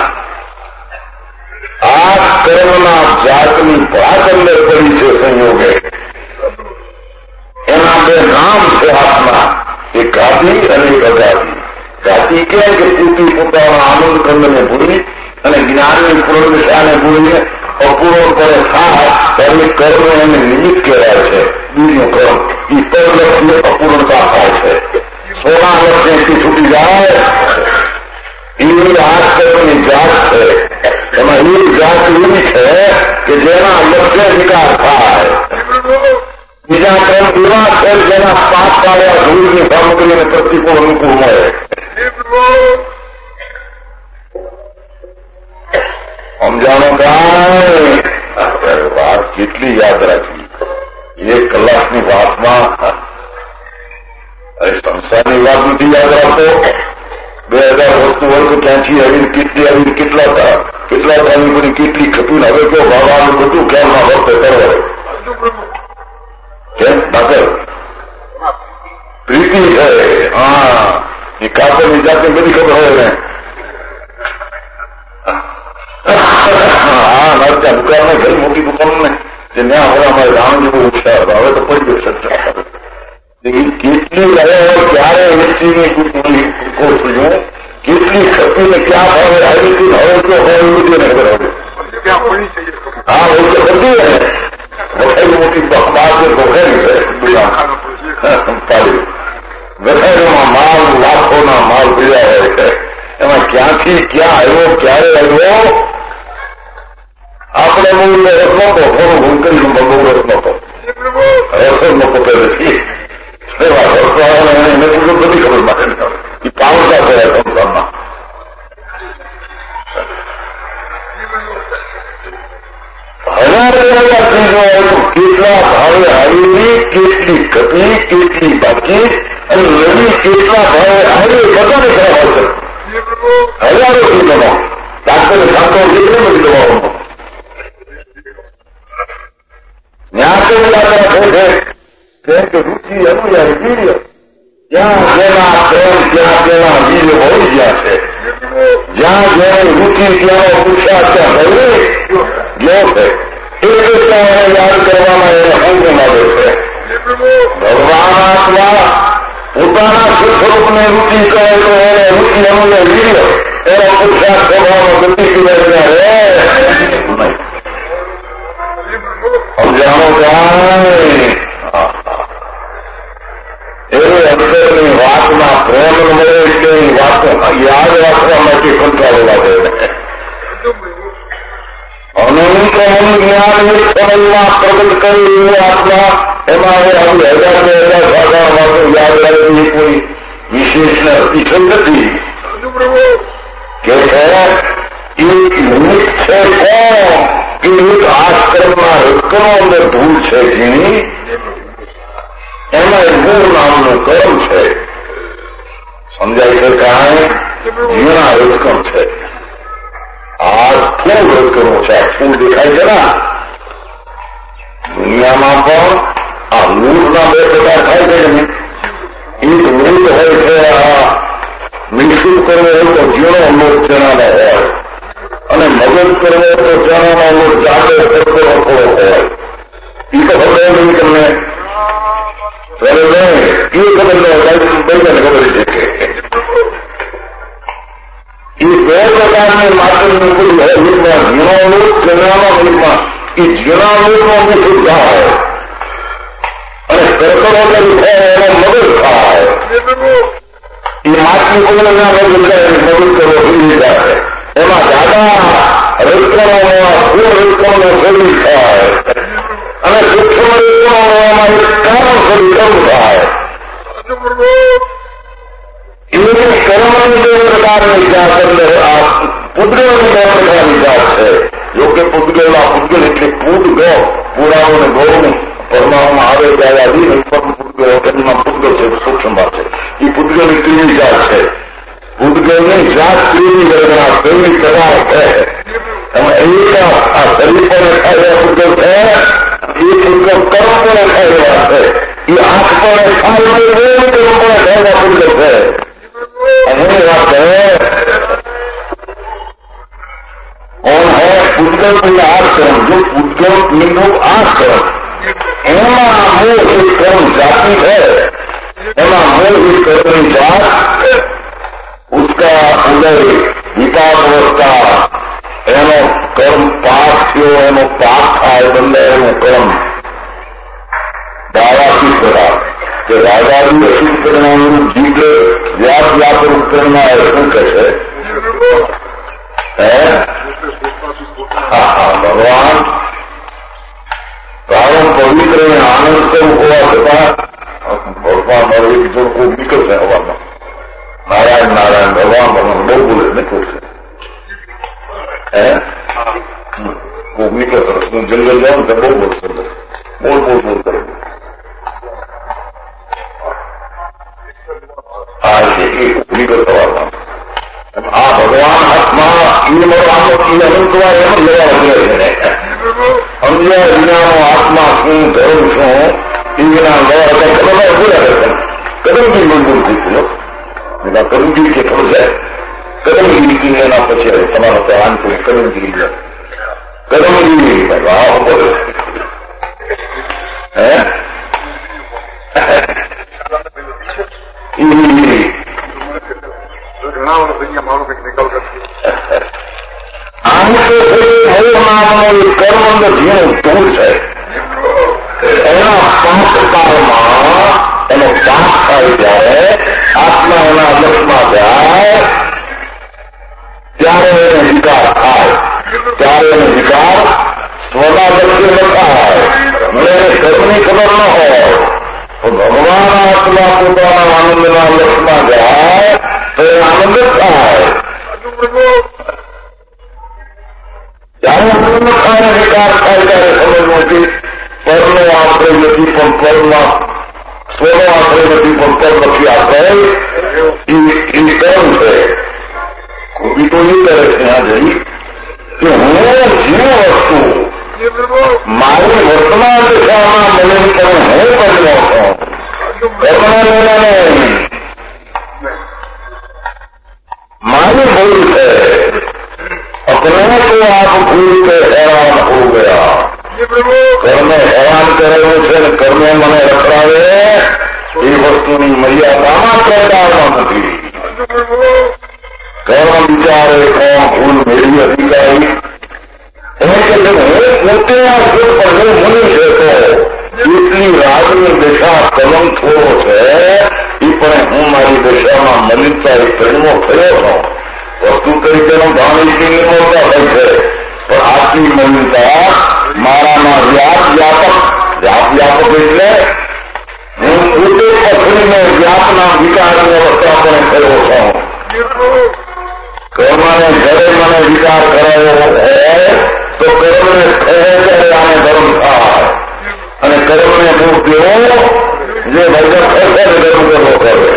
આ કર્મના જાતની ભાત અંદર પડી છે સંયોગે. એના બે નામ છે હાથમાં, એક ઘાતી અને એક અઘાતી. ઘાતી કે પૂરતી પોતાના આનંદ કંદને ભૂલી અને જ્ઞાનની પૂર્ણ દિશાને ભૂલીને અપૂર્ણપણે થાય ત્યારે કર્મ એને નિમિત્ત કહેવાય છે. બીજું કર્મ એ પરલક્ષની અપૂર્ણતા થાય છે. સોના લક્ષણથી છૂટી જાય એવી આ કર્મની જાત છે. એમાં એ જાત એવી છે કે જેના લક્ષ્ય વિકાર થાય. બીજા કર્મ એવા છે જેના પાપ કાઢ્યા ધૂળની સામગ્રીને પ્રતિકૂળ અનુકૂળ મળે. સમજાણો કાંઈ વાત કેટલી યાદ રાખવી. એક કલાકની વાતમાં સંસારની વાત નથી યાદ રાખો. બે હજાર વસ્તુ હોય તો ક્યાંથી આવીને કેટલી આવીને કેટલા કેટલા ટાઈમ કરી કેટલી ખપીને હવે તો ભાવવાનું બધું કેમ ના વર્તે કરવાય કેમ ડાક્ટર પ્રીતિ છે. હા એ કાપડની જાતને બધી ખબર હોય ને. હા નાસ્તા દુકાનમાં ઘણી મોટી દુકાન ને જે ત્યાં હવે અમારે રાવણ જેવું ઉત્સાહ હવે તો પડી ગયો સત્તા. કેટલી રહે ક્યારે એસીની કોશિયું કેટલી ખપીને ક્યાં ભાવે આવી હતી હવે તો હોય એવું બધું ખબર હવે. હા એવું તો બધી ને વખાઈ મોટી બાર વખાઈ છે પાડી વખાઈમાં માલ લાખોના માલ પીડા હોય છે. એમાં ક્યાંથી ક્યાં આવ્યો ક્યારે આવ્યો આપણે બહુ રસ નતો થોડું ભૂલ કરી બહુ રસ નતો રસો નતો પહેલેથી એવા રસવાળાને એને પૂરું બધી ખબર માટે એ પાવતા થયા સંસારમાં. હજાર ચીજો કેટલા ભાવે આવેલી કેટલી ઘટી કેટલી બાકી અને નવી કેટલા ભાવે આવેલી બધાને ખરાબ આવશે. હજારો ચીજોનો ડાક્ટરને સાતો કેટલી બધી દવાઓનો જ્યાં યાત્રા છે કે રુચિ અનુયાયી વીર્ય જ્યાં જેના પ્રેમ ત્યાં તેના વીર્ય હોઈ ગયા છે. જ્યાં જેની રુચિ ત્યાંનો પુરુષાર્થ ત્યાં ભલે ગયો છે એ રીતના એને યાદ કરવામાં એને અંગ લાગે છે. ભગવાન આત્મા પોતાના સ્વરૂપને રુચિ કહે તો એને રુચિ અનુયાય વીર્ય એનો પુરુષાર્થ સ્વભાવમાં ગતિ સિવાય રહે નહીં. સમજાણો કાંઈ એવી અંદરની વાતમાં પ્રેમ મળે એટલે એ વાતો યાદ રાખવા માટે કંટાળો લાગે. અનંત જ્ઞાન એક સમયમાં પ્રગટ કરી એવું આત્મા એમાં હવે આવી હજાર બે હજાર સાધારણ વાતો યાદ રાખવી કોઈ વિશેષ અતિશય નથી કે એક નિમિત્ત છે કોણ કે એક આશ્રમના રત્નો અંદર ધૂળ છે ઝીણી એમાં એક મૂળ નામનું કર્મ છે. સમજાય છે કાંઈ ઝીણા રત્કણ છે. આ ફૂલ રત્કણો છે. આ ફૂલ દેખાય છે ને દુનિયામાં પણ આ મૂળના બે પ્રકાર થાય છે ને. એક મૂળ હોય છે આ મિશ્રિત કરવો હોય તો ઝીણો લોટ ચણાનો હોય અને મગજ કરવો તો ચણાનો લોટ જાડો થોડો થોડો હોય. એ તો ખબર નહીં તમને ત્યારે નહીં એ ખબર ન બધાને ખબર છે કે એ બે પ્રકારની માત્રની કોઈ હોય એકમાં ઝીણો લોટ ચણાનો એકમાં એ ઝીણા લોટનો મુખ્ય થાય અને સરકરો હોય એનો મગજ થાય. એ માછલી પૂર્ણના મદદ કરવો ભૂલી જાય એમાં દાદા રજકણોમાં પૂર્ણ રજકણોનો શરીર થાય અને સૂક્ષ્મ રજકણોમાં એક કારણ શરીર કમ થાય એની કર્મની બે પ્રકારની જાત અંદર આ પૂતગળની બે પ્રકારની જાત છે. જોકે પૂતગળના પૂતગળ એટલે પૂતગળ પુરાવો ને ગૌણ પરમાણુમાં આવે ત્યારે આધી પૂતગળ એમના પૂતગળ છે સૂક્ષ્મમાં છે. એ પૂતગળની ત્રીજી જાત છે. પૂતગળની જાત ત્રીજી ગણના ત્રીજી પ્રકાર છે. અને એક આ શરીર પર ખાયેલા પૂતગળ છે એ પૂતગળ કર્મ પર ખાયેલા છે. એ આંખ પર ખાયેલા કર્મ પર ખાયેલા પૂતગળ છે. અને વાત है कौन है पूतगल को आश्रम जो पूतगल निंदुक आश्रम एमा मूल एक कर्म जाति है एमा मूल एक कर्म जात उसका उदय विकास अवस्था एनो कर्म पाप थयो एनो पाप थाय बंदे एनो कर्म दावाથી કરા કે રાજાની અશુદ્ધ કરનારું જીવ વ્યાપ વ્યાપ રૂપ કરનાર શું કહે છે ભગવાન કારણ પવિત્ર આનંદ સ્વરૂપ હોવા છતાં ભગવાન મારો એક જણ કોઈ નીકળશે હવામાં નારાયણ નારાયણ ભગવાન ભગવાન બહુ બોલે નીકળશે કોઈ નીકળશે હું જંગલ જાઉં તો બહુ બોલશે બોલ બોલ બોલ કરે આ નીકળ સવારમાં આ ભગવાન હાથમાં એ મારો આનો એ અનંતવાર એમ લેવા વગેરે છે સમજ્યા વિનાનો આત્મા શું ધર્મ શું એ વિના લેવા કદમ પૂરા રહેશે કદમથી મજબૂર થઈ ગયો એના કદમગીરી કેટલું છે કદમગીરી એના પછી તમારો તો આંત કદમગીરી છે કદમગીરી વાહ બોલે હે કર્મ અંદર જેનું ધૂળ છે એના સંસ્કારમાં એનો પાપ થાય ત્યારે આત્મા એના લક્ષમાં જાય ત્યારે એને વિકાર થાય ત્યારે એનો વિકાર સ્વના લક્ષ્ય ન થાય મને કર્મની ખબર ન હોય તો ભગવાન આત્મા પોતાના આનંદના લક્ષમાં જાય તો એ આનંદ જ થાય જ્યારે આનંદ થાય વિકાર થાય ત્યારે સમજવું કે પરનો આશ્રય નથી પણ પરમાં સ્વનો આશ્રય નથી પણ પર નથી આશ્રય એ કર્મ છે ખોટી તો એ કરે છે આ જઈ કે હું જીવ વસ્તુ મારી વર્તમાન દિશામાં મને પણ હું બન્યો છું કર્મ मानी भूल से अपने को आप भूल के हैरान हो गया कर्म हैरान करेલું છે ને કર્મે મને રખડાવે એ વસ્તુની મર્યાદામાં કરતા નથી કર્મ વિચારે કોણ ભૂલ મેળવી અધિકારી એને કે હું પોતે આ સુખ પર હું મુનિ છે તો એટલી રાજની દિશા કલમ થોડો છે એ પણ હું મારી દિશામાં મલિનતા એ પ્રેમો થયો હતો વસ્તુ તરીકેનો ભાણી નિર્મળતા થઈ છે પણ આટલી મલિનતા મારામાં વ્યાપ વ્યાપક વ્યાપ વ્યાપક એટલે હું પોતે પથરીને વ્યાપના વિકારની અવસ્થા પણ થયો છું કર્મને ઘરે મને વિકાર કરાયો હોય તો કર્મને કહે ત્યારે આને ધર્મ થાય અને કર્મને હું કેવો જે ભગત થશે ને ધર્મ કરવો કરે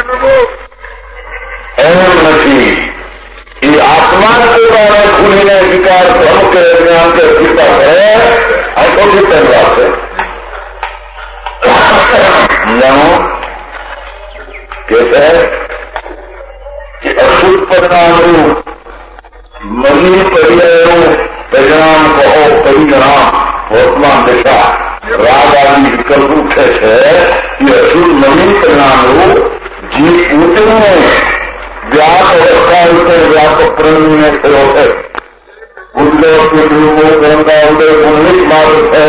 એમ નથી એ આત્મા પોતાને ભૂલીને વિકાર ધર્મ કે જ્ઞાન કે કૃપા કરે આ તો જીતન વાત છે સમજાણું કે છે કે અશુદ્ધ પરિણામનું મની પર્યાયનું પરિણામ કહો પરિણામ વર્તમાન દિશા રાગ આદિ વિકલ્પ ઉઠે છે એ અશુદ્ધ મની પરિણામનું જે પોતાને વ્યાપ અવસ્થા રીતે વ્યાપક પ્રેમીને થયો છે ઉદ્યોગ કરતા ઉદય પુણ્ય માર્ગ છે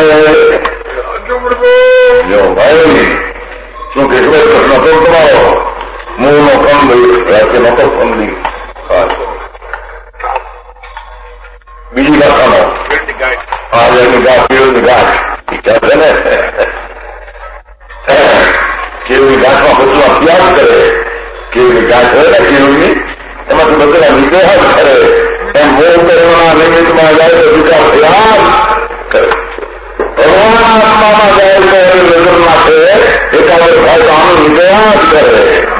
જો ભાઈ શું કેટલો પ્રશ્ન તો તમારો મૂળનો કામ રાતે में जाए तो विचार ध्यान करे, भगवान आत्मा में जाए तो नजर ना थे एकाग्र भाव का आनंद निकास करे,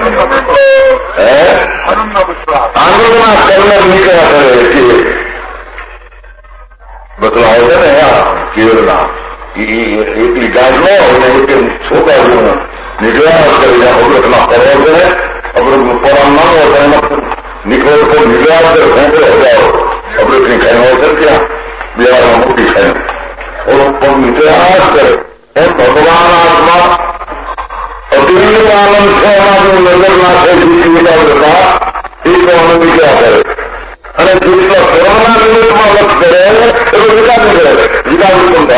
आनंद ना करने निकास करे कि बदलाव है ना यहाँ केवलना एकली गाय लो और एक छोटा गुण निकास करेगा अमृत ना परोगे है, अमृत में पराम ना होता है, निकल को निकास कर फेंके हो जाओ, अमृत नहीं खाए हो सर क्या बिहार में मुक्ति खाए और निकास करे और भगवान आत्मा अतिरिक्त आनंद से हमारी नजर ना थे जिसकी एकाग्रता एक आनंद क्या करे અને જેટલા કોરોના નિમિત્તમાં લક્ષ કરે તો વિકાસ કરે વિકાસ બનતા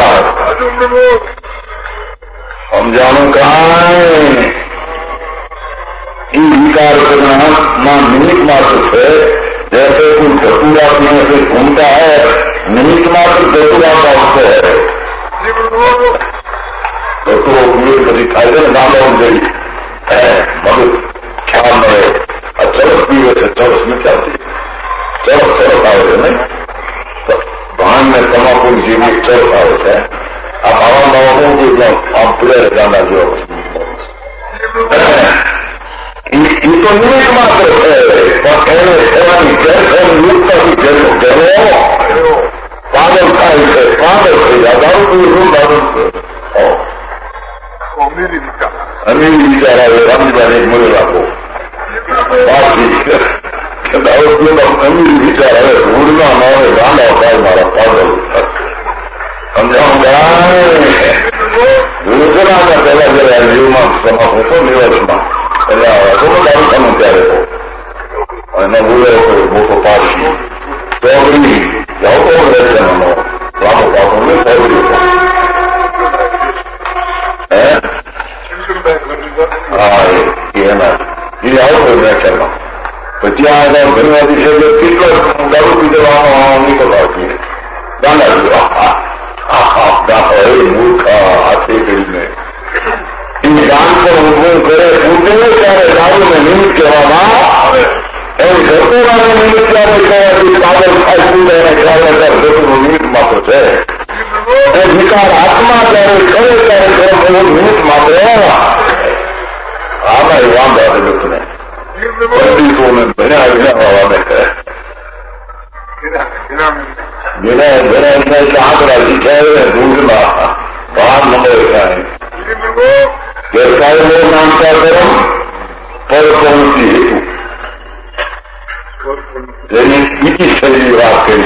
સમજાણું કાંઈ એ વિકાર करना मां निमित्त मात्र से जैसे कोई धतूरा पीने से घूमता है, निमित्त मात्र धतूरा का उससे है धतूरो पीने कभी खाए नाम हो गई है मगर ख्याल मरे चरस पीवे से चरस में चलती चरस चरस આવે છે નહીં ભાન ને તમાકુ જેવી ચરસ આવે છે આ આવા નવા જે આમ પૂરા જાના જો એ તો નિમિત્ત માત્ર છે પણ એને સેવાની ગેરસમ યુક્તથી જેનો જેનો પાગલ થાય છે પાગલ થઈ જાય દારૂ પીવું દારૂ અમીર વિચાર આવે રામજીભાઈ મળે રાખો બાકી દારૂ પીવું અમીર વિચાર આવે ભૂલના ના હોય ગાંડા થાય મારા પાગલ સમજાવું યોજનામાં પહેલા જયારે જીવમાં સમાપ હતો નિવાસમાં એટલે તો દારૂ ખાનું ત્યારે અને બોલે મોટો પાછી ચોગડી જાઓ તો દર્શનનો લાંબો પાકો ને ચોગડી હે હા એના એ આવો તો વ્યાખ્યાનમાં પછી આ ઘણી દિવસે કેટલો દારૂ પી દેવાનો નીકળ આવતી ગાંડા દીધો મૂર્ખા હાથે કરીને એ ગાન પર ઉભું કરે ઉભું ત્યારે દારૂ ને નિમિત્ત કહેવામાં આવે એમ ધતુરાનું નિમિત્ત ત્યારે કહેવાથી પાગલ થાય કૂદે એને ખ્યાલ ત્યારે ધતુનું નિમિત્ત માત્ર છે એ વિકાર આત્મા ત્યારે કરે ત્યારે નિમિત્ત માત્ર આમાં એ વાંધા છે લોકોને પંડિતોને ભણ્યા વિનાવાને કહે જેને જેને એમને આંકડા શીખ્યા દૂધમાં ભાર નંબર થાય વ્યવસાય નામતા કરમ પર પ્રવૃત્તિ હેતુ જેની બીજી શૈલી વાત કરી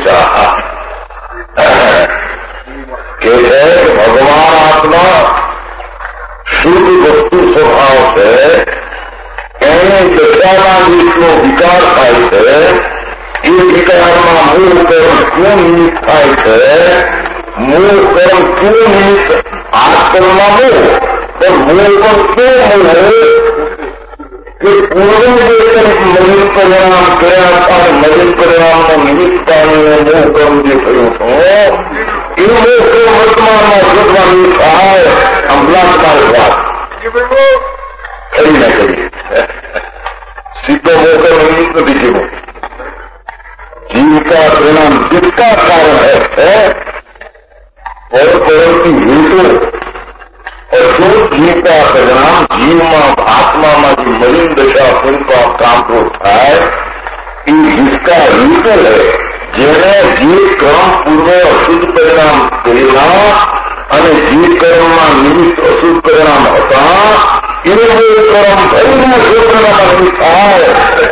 કે છે ભગવાન આત્મા શુદ્ધ વસ્તુ સ્વભાવ છે એને દશાના જેટલો વિકાર થાય છે એ વિકારમાં મૂળ કર્મ ક્યું નિમિત્ત થાય છે મૂળ કર્મ ક્યું નિમિત્ત આત્મમાં મૂળ પણ મૂળ પણ ક્યું મૂળ કે પૂર્વ જે કંઈક મલિન પરિણામ કર્યા હતા મલિન પરિણામનો નિમિત્ત પામીને મૂળ કર્મ જે કર્યું હતું એ મૂળ કર્મ વર્તમાનમાં શોધવાની સહાય અંબલાત્મક વાત કરી ના કરી સીધો મૂળ કર્મ નિમિત્ત નથી કેવું जीव का परिणाम जिसका कारण है, है और परंतु हेतु और जो जीव का परिणाम जीव में आत्मा में जो मलिन दशा पुण्य का काम को થાય એ जिसका हेतु है જેને જે કર્મ પૂર્વે અશુદ્ધ પરિણામ કરેલા અને જે કર્મમાં નિમિત્ત અશુદ્ધ પરિણામ હતા એવું કર્મ ભરીને ક્ષેત્રમાં નિમિત્ત થાય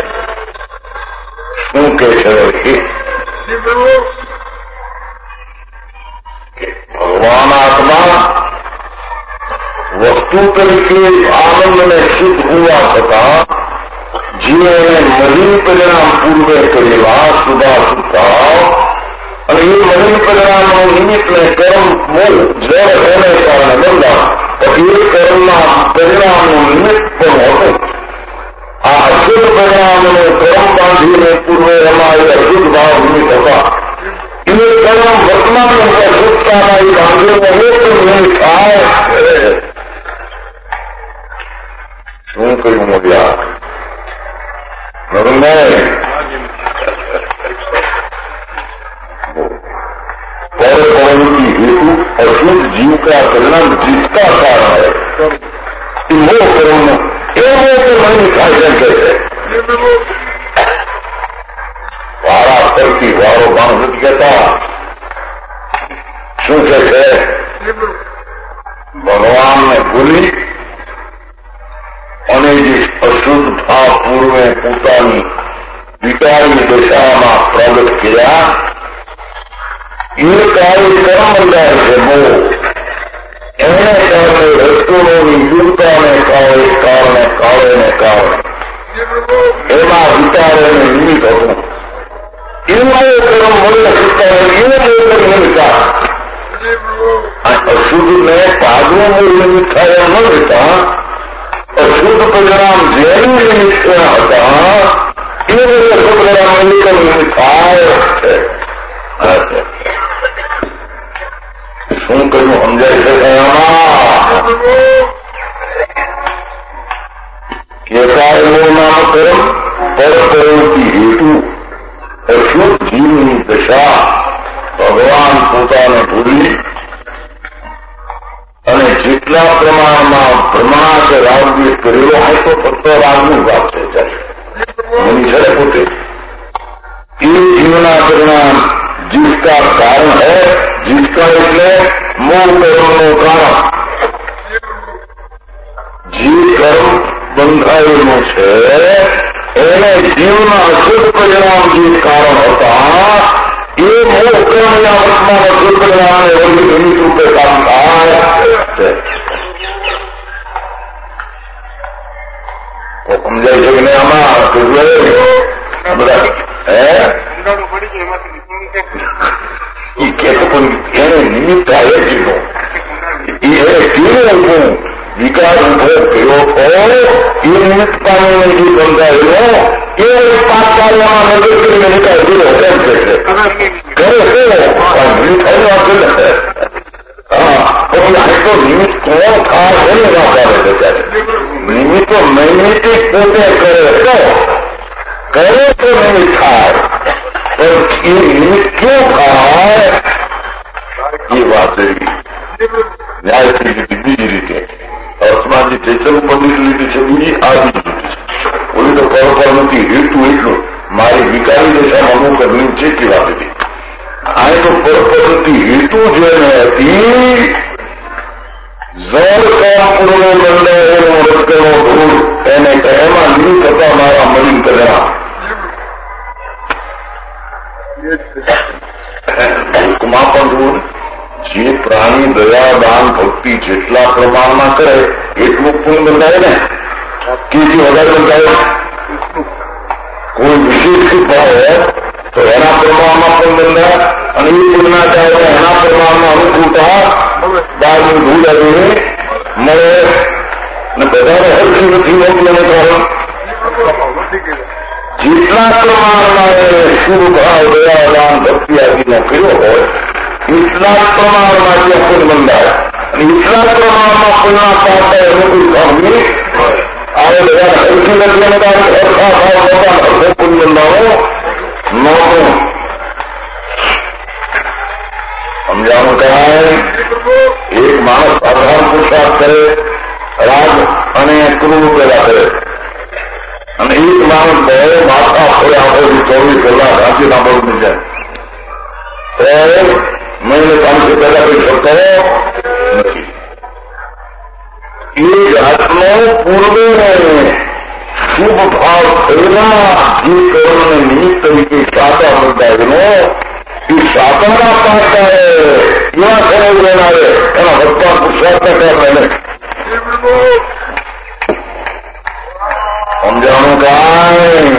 શું કે છે ભગવાન આત્મા વસ્તુ તરીકે આનંદ ને સિદ્ધ હોવા છતાં જીવે મલિન પરિણામ પૂર્વે કરેલા શુભાશુભાવ અને એ મલિન પરિણામનું નિમિત્ત ને કર્મ મૂળ જળ એને કારણે બંધા પછી એ કર્મના પરિણામનું નિમિત્ત પણ હતું આ અશુદ્ધ પરિણામનું કર્મ બાંધીને પૂર્વે અમારે અશુદ્ધ ભાવ નિમિત્ત હતા એ કર્મ વર્તમાન અશુદ્ધતાના એ બાંધીને એક નિમિત્ત થાય શું કહ્યું મોડિયા નરમે जीव का परिणाम जिसका कारण है मोह कर्म એ મન કાર્ય કરે વારા કરતી વારો ગામ નથી કહેતા શું કે છે ભગવાનને ભૂલી અને જે અશુદ્ધ ભાવ પૂર્વે પોતાની વિકારની દશામાં પ્રગટ કર્યા એ કાર્ય કર્મ બંધાય છે મોહ એને કારણે રસ્તોની યુગતાને કાળે કારણે કાળેને કારણે એમાં વિચારોને નિમિત્ત હતું એવું કર્મ મળે શકતા હોય એવું નિમિત્તા અશુદ્ધને પાગવું નિમિત્ત થાય ન રહેતા અશુદ્ધ પરિણામ જેનું નિમિત્ત હતા એ અશુદ્ધ પરિણામ નિમિત્ત થાય છે શું કહ્યું સમજાય છે એકાયનું નામકરણ પરપ્રવૃત્તિ હેતુ અશુદ્ધ જીવની દશા ભગવાન પોતાને ભૂલી અને જેટલા પ્રમાણમાં ભ્રમણા કે રાગદ્વેષ કરેલો હોય તો ફક્ત રાગની વાત છે મનુષ્ય પોતે એ જીવના પરિણામ जिसका कारण है जिसका એટલે મોહ કર્મનું કારણ જે કર્મ બંધાયેલું છે એને જીવના અશુદ્ધ પરિણામ જે કારણ હતા એ મોહ કર્મના વર્તમાન અશુદ્ધ પરિણામને વળી નિમિત્ત રૂપે કામ થાય છે તો સમજાય છે કે નહીં આમાં બધા હે એ કેતો પણ એને નિમિત્ત આવે જીવો એ કેવો ઉભો વિકાર ઉભો કર્યો હોય એ નિમિત્ત પામીને જે બંધાયેલો એ પાંચ કાર્યમાં નજર કરીને નિકાલ કર્યો એમ કે છે કરે છે નિમિત્ત થયેલો આપેલ છે હા પછી આ તો નિમિત્ત કોણ થાય એને વાત આવે છે ત્યારે નિમિત્તો નૈમિતિક પોતે કરે તો કરે તો નિમિત્ત થાય પણ એ નિમિત્ત ક્यों થાય એ વાત રહી ન્યાય થઈ ગઈ બીજી રીતે અર્થમાં જે ચેતન પંડિત લીધી છે બીજી આ બીજી લીધી છે ઓલી તો ખબર નથી હેતુ એટલું મારી વિકારી દશામાં અમુક અગ્નિ જેટલી વાત હતી આ તો પરપદ્ધતિ હેતુ જેને હતી જળ કામ પૂર્ણ બંને એનો રસ્તેનો ધૂળ એને એમાં નિમિત્ત હતા મારા મલિન કર્યા લોકમાં પણ જુઓ જે પ્રાણી દયા દાન ભક્તિ જેટલા પ્રમાણમાં કરે એટલું પુણ્ય બંધાય ને કે જે વધારે બંધાય કોઈ વિશેષ ભાવ હોય તો એના પ્રમાણમાં પણ બંધાય અને એ પુણ્ય જાય એના પ્રમાણમાં અનુકૂળતા બહારની ધૂળ આવીને મળે ને બધાને હરખી નથી હોતી એને કારણ જેટલા પ્રમાણમાં શુભ ભાવ દયા દાન ભક્તિ આદિનો કર્યો હોય એટલા જ પ્રમાણમાં જે પુણ્ય બંધાય અને એટલા જ પ્રમાણમાં પુણ્ય પાતા અનુકૂળ ભાવની આવે બધા હરખી નથી અને હરખા ભાવ બધા હરખો પુણ્ય બંધાવો નહોતું સમજાવું કાંઈ એક માણસ સાધારણ પુરુષાર્થ કરે રાગ અને ક્રોધ પેદા કરે અને એક માણસ બહુ માથા ફોડે આખોથી ચોવીસ કલાક હાથી નાબોડ થઈ જાય તો મહિને પાંચસો પેદા કરી શકતો નથી એ જાતનો પૂર્વે શુભ ભાવ થયેલા જે કર્મને નિમિત્ત તરીકે સાતા બંધાયેલો એ સાતાના પાટા એવા સમય લેનારે એના ભક્તા પુરુષાર્થ કારણે સમજાણું કાંઈ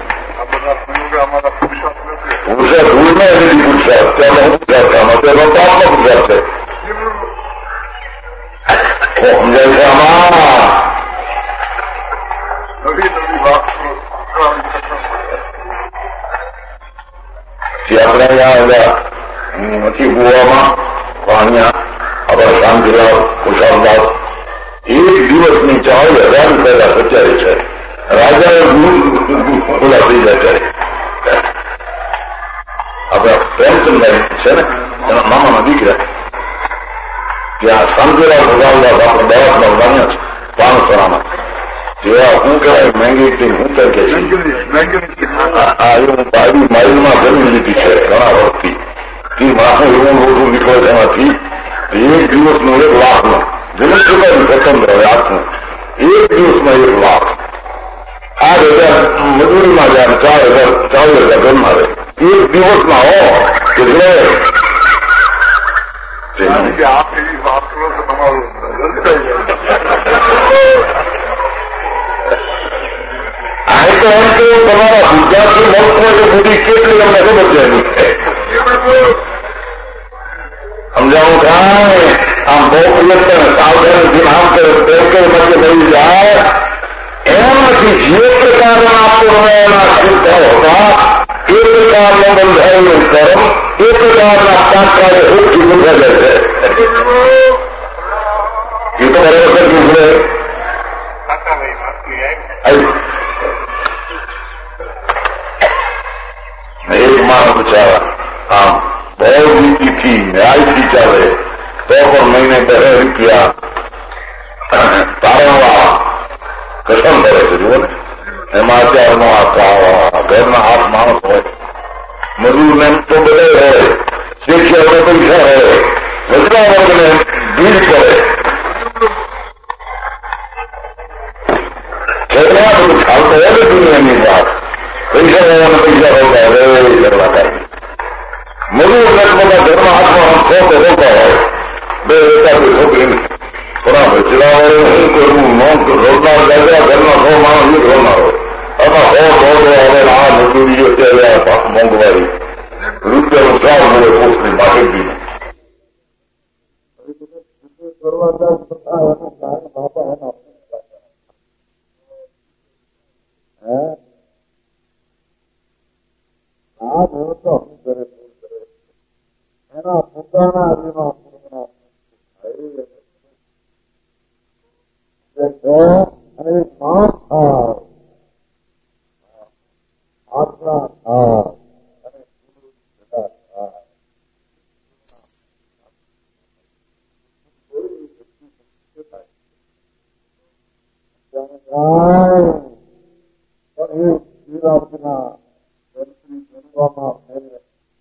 પુરુષાર્થ ભૂલ ના એની પુરુષાર્થ ત્યાં પુરુષાર્થ આમાં તેનો પાપનો પુરુષાર્થ છે સમજાય છે આમાં જે આપણે અહીંયા નથી ગોવામાં વાણિયા આપણા શાંતિલાલ કુશાલદાસ એક દિવસની ચાર હજાર રૂપિયા સચારે છે રાજાએ ખુલ્લા થઈ જાય ત્યારે આપણા પ્રેમચંદભાઈ છે ને એના મામાના દીકરા ત્યાં સંતેલા ભગાવતા આપણે દવાખાના બન્યા છે પાંચસોમાં જેવા શું કહેવાય મહેંગી હું કે આવી માઇલમાં જમીન લીધી છે ઘણા વર્ષથી તે માથે એવું રોજું નીકળે છે એમાંથી એક દિવસનું એક લાખનું જમીન ચૂકાવી પસંદ રહે આઠનું એક દિવસમાં એક લાખ આઠ હજાર મજૂરીમાં જાય ચાર હજાર ચાલીસ હજાર ઘરમાં રહે એક દિવસમાં હો કે જે આપ એવી વાત કરો તો તમારું આ તો એમ કે તમારા ગુજરાતની મહત્વ જે બધી કેટલી અમને ખબર છે સમજાવું થાય આમ બહુ પ્રયત્ન સાવધાનીથી આમ કે તેમ કે મધ્ય થઈ જાય એમાંથી જે પ્રકારના પૂર્ણના સિદ્ધ હોતા એ પ્રકારનો બંધાયેલું કર્મ એ પ્રકારના પાત્રાએ ઉઠી મૂકે છે એ તો બરાબર કર્યું છે એક માણસ બચારા આમ બહુ નીતિથી ન્યાયથી ચાલે તો પણ મહિને બે રૂપિયા તારણવા કસમ કરે છે જુઓ ને એમાં અત્યારનો આ ઘરના હાથ માણસ હોય મજૂરને તો બધે હોય શિક્ષકોને પૈસા હોય વચલા વર્ગને ભીડ કરે કેટલા બધું ચાલતો હોય ને દુનિયાની વાત પૈસા હોવાને પૈસા હોતા હોય કરવા થાય મજૂરને બધા ઘરમાં હાથમાં છોકરો હોતા હોય બે એકાદી છોકરીને થોડા વચલા હોય શું કરવું નોંધ રોજનાર દાદા ઘરના સો માણસ નહીં રોનાર હોય આમાં સો દોડો હવે આ મજૂરી અત્યારે મોંઘવારી રૂપિયાનું ચાર મળે પોસ્ટની માહિતી એના પોતાના અને પાંચ હાર આટલા હાર શિવરાજના જંત્રી બનવામાં અને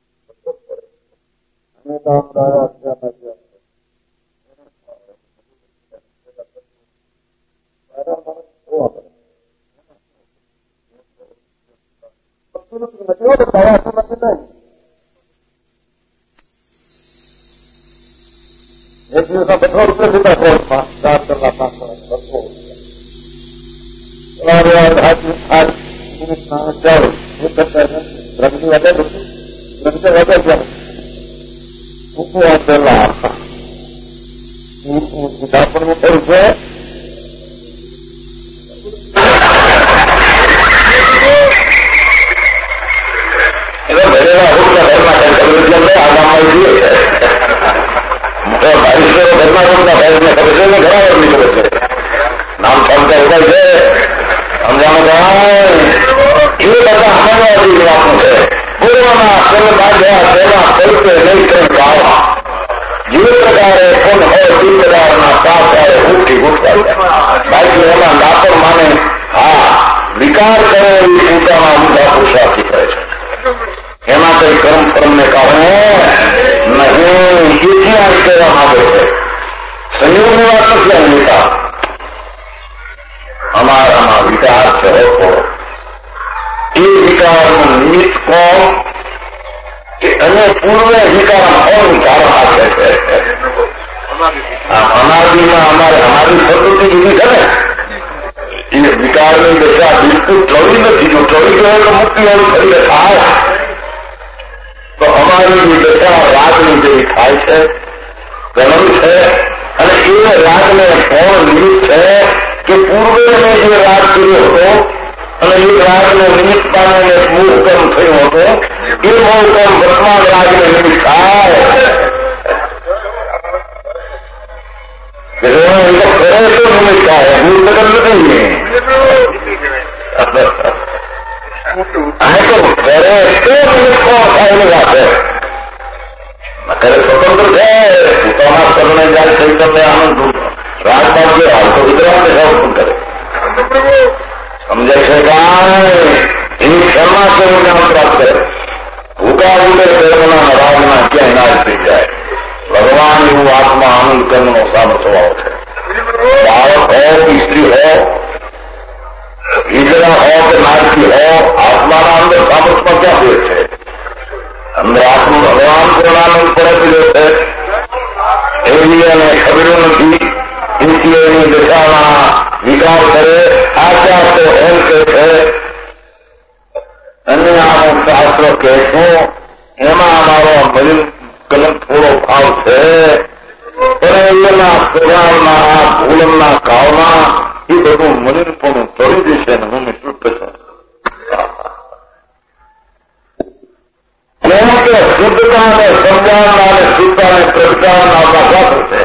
કામ રહ્યા ત્યાં એક દિવસ બસો રૂપિયા લીધા ફોનમાં ચાર કલાક પાંચ કલાક બસો ચાલો એક કરતા રમતી વધે રમતે વધે જાય મૂકવું આપેલા આપણને થયું છે એટલે ભરેલા રોગના ઘરમાં કઈ કરવું છે આગામાં જોઈએ બાવીસો ઘરમાં રોગના ભાઈને ખબર છે ને ઘણા રોગની ખબર છે નામ ચાલતા ઉપાય છે સમજાણું ભાઈ એ બધા સમજવાથી વાતનું છે પૂર્વના તેલ બાંધ્યા તેના પૈસે નહીં કંઈ ગાવા જે પ્રકારે કોણ હોય તે પ્રકારના પાછાએ ઉઠી ઉઠવા બાકી એમાં દાપર માને હા વિકાર કરે એવી પોતાના ઊંધા પુરુષાર્થી કરે છે એમાં કઈ કર્મ ફર્મને કારણે નહીં ઇતિહાસ કહેવા માંગે છે સંયોગની વાત નથી આ લેતા અમારામાં વિકાર છે હોતો એ વિકારનું નિમિત્ત કોણ કે અને પૂર્વે વિકાર કોણ કારણ આપે છે અનાદિમાં અમારે અમારી પદ્ધતિ જુદી છે ને એ વિકારની દશા બિલકુલ ચડી નથી જો ચડી ગયો તો મુક્તિ વાળું શરીર થાય તો અમારી દશા રાગની જેવી થાય છે ગરમ છે અને એ રાગને કોણ નિમિત્ત છે કે પૂર્વે મેં જે રાગ કર્યો હતો અને એ રાગને નિમિત્ત પામીને મોહકમ થયો હતો એ મોહકમ વર્તમાન રાગને નિમિત્ત થાય કરે તો નિમિત્ત થાય હું કદમ નથી આ તો કરે તો નિમિત્ત કોણ થાય એની વાત છે અત્યારે સ્વતંત્ર છે, પોતાના કરને જાય ચૈતન્ય આનંદ રાજમાર્ગ જે હાલ તો ગુજરાતને સમર્પણ કરે. સમજાય છે કાંઈ એની ક્ષમા કરીને જ્ઞાન પ્રાપ્ત કરે. ભૂકા ઉડે કર્મના નરાજના ક્યાંય નાશ થઈ જાય. ભગવાન એવું આત્મા આનંદ કર્મનો સામર્થ્ય વાળો છે. બાળક હો કે સ્ત્રી હો, હિજડા હો કે નારકી હો, આત્માના અંદર સામર્થ્યમાં ક્યાં ભેદ છે? અંદર આત્મા ભગવાન પૂર્ણાનંદ પરત છે. એવી અને ખબર નથી એથી એની દશામાં વિકાર કરે. આચાર તો એમ કે છે અને આ શાસ્ત્ર કહેશું એમાં અમારો મલિન કલમ થોડો ભાવ છે, પણ એના સ્વભાવના આ ભૂલના કાળમાં એ બધું મલિનપણું તળી દેશે અને હું શુદ્ધ છું. કેમ કે શુદ્ધતાને સમજાવના અને શુદ્ધતાને પ્રગટાવના શાસ્ત્ર છે.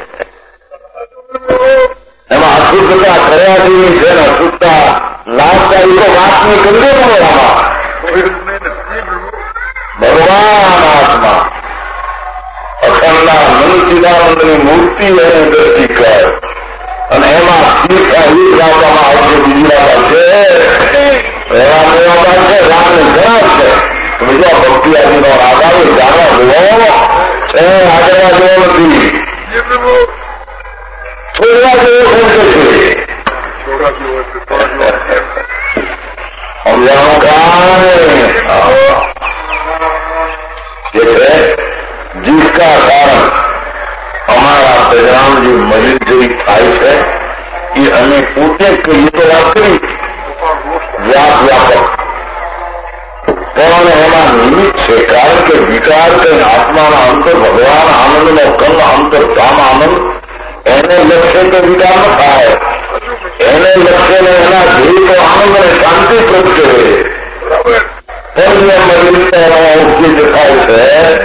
એમાં અશુદ્ધતા કર્યા જેવી છે ને અશુદ્ધતા લાભદાયી તો વાતની કરી દે આમાં. ભગવાન આત્મા અખંડા નંદચિદાનંદની મૂર્તિ એને દ્રષ્ટિ કર અને એમાં શીખા વીજ લાવવામાં આવશે. બીજી વાત છે એવા મેવાદાર છે, રામને જણાવ છે. બીજા ભક્તિ આદિનો આગામી જાણવા જોવો છે, આગળવા જોવો નથી. છોડવા જેવો સંકેત છે. સમજાણું કાંઈ જે છે जिसका कारण हमारा बजराम जी मस्जिद જેવી થાય છે એ અમે પોતે કહીએ તો વાત કરી વ્યાપ વ્યાપક પણ એમાં નિમિત્ત છે. કારણ કે વિકાર કઈ આત્માના અંતર ભગવાન આનંદનો કંદ અંતર ધામ આનંદ એને લક્ષ્ય તો વિકાર ન થાય. એને લક્ષ્ય ને એના ધ્યેય તો આનંદ અને શાંતિ પ્રગટે પણ મલિનતામાં ઉપજી જે થાય છે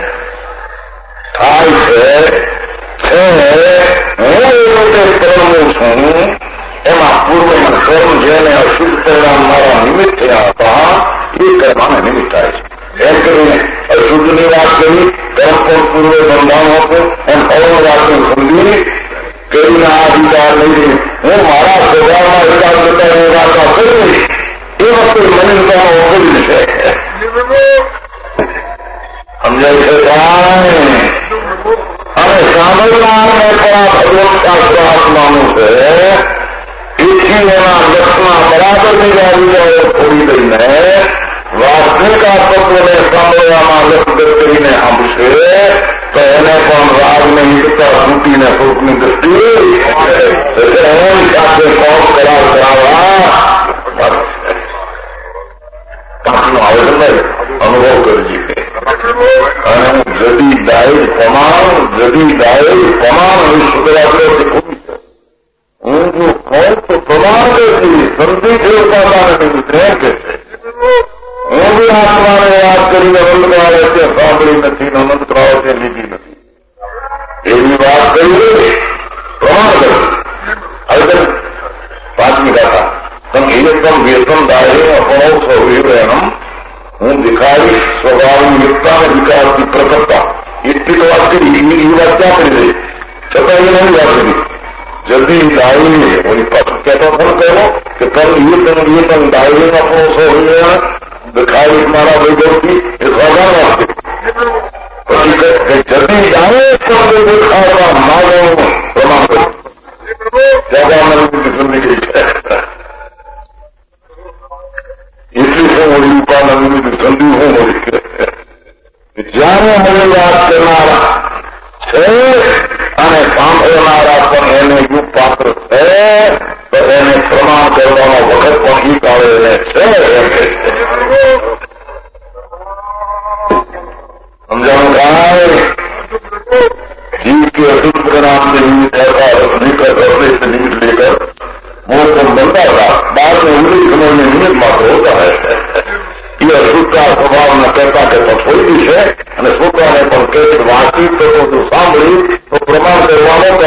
થાય છે છે હું એ રીતે કર્મું છું. એમાં પૂર્વમાં કર્મ જેને અશુદ્ધ પરિણામ મારા નિમિત્ત થયા હતા એ કર્માને નિમિત્ત થાય છે. એમ કરીને અશુદ્ધની વાત કરી, કર્મ પણ પૂર્વે બંધાણ હતું એમ અવળ વાતની સમજી કરીને આ વિચાર લઈને હું મારા સ્વભાવમાં એકાગ્રતાની વાર્તા કરીશ એ વખતે મલિનતા ઓગળી છે. સમજાય છે કાંઈ? અને સાંભળનારને પણ આ ભગવત શાસ્ત્ર આત્માનું છે. એથી એના લક્ષમાં બરાબરની રાજીઓ છોડી દઈને વાસ્તવિક આ તત્વને સાંભળવામાં લક્ષ કરીને સાંભળશે તો એને પણ રાગને ઈડતા તૂટીને સ્વરૂપની દ્રષ્ટિ એની સાથે કોણ કરાર કરાવવા પાંચનું આવેદન અનુભવ કરજે. અને હું જદી દાય પ્રમાણ જદી દાય પ્રમાણ હું શુદ્ધરાત્રે હું જો કહું તો પ્રમાણ કરતી સંધિ દેવતાને નિમિત્તે એમ કે છે. હું બી આત્માને યાદ કરીને અનંત કરાવે છે, સાંભળી નથી ને અનંત કરાવે છે, લીધી નથી એવી વાત કરી પ્રમાણ કરી. હવે પાંચમી ગાથા તમે એકમ વેતન દાય અપણો સૌ હું દિખાવીશ સ્વભાવની યુક્તા અને વિકાસની પ્રકટતા એટલી તો વાત કરી. એ વાત ક્યાં કરી દઈ છતાં એ નહીં વાત કરી. જલ્દી દાયને ઓલી પાછું કહેતો પણ કહો કે તમ યુતન યુતન દાયને આપણો સૌ દિખાવીશ મારા વૈભવથી એ સ્વભાવ વાત કરી. પછી જલ્દી દાય પણ દેખાડવા માગવાનું પ્રમાણ કર્યું. જગાનંદની સંધિ છે એટલી શું ઓળી ઉપાનંદની સંધિ હું મળી છે. જયારે મને વાત કરનારા છે અને સાંભળનારા પણ એને યુગ પાત્ર છે તો એને પ્રમાણ કરવાનો વખત પણ ઈ કાળે એને છે એમ કે છે. સમજાણું કાંઈ? जीव के अशुद्ध परिणाम से निमित्त ऐसा लेकर करने से निमित्त लेकर मोह को बनता था बाद में उन्हीं समय में निमित्त मात्र होता है. ये अशुद्ध का स्वभाव न कहता कहता थोड़ी भी है અને છોકરાને પણ કહે વાંચી તો સાંભળી તો પ્રમાણ કરવાનો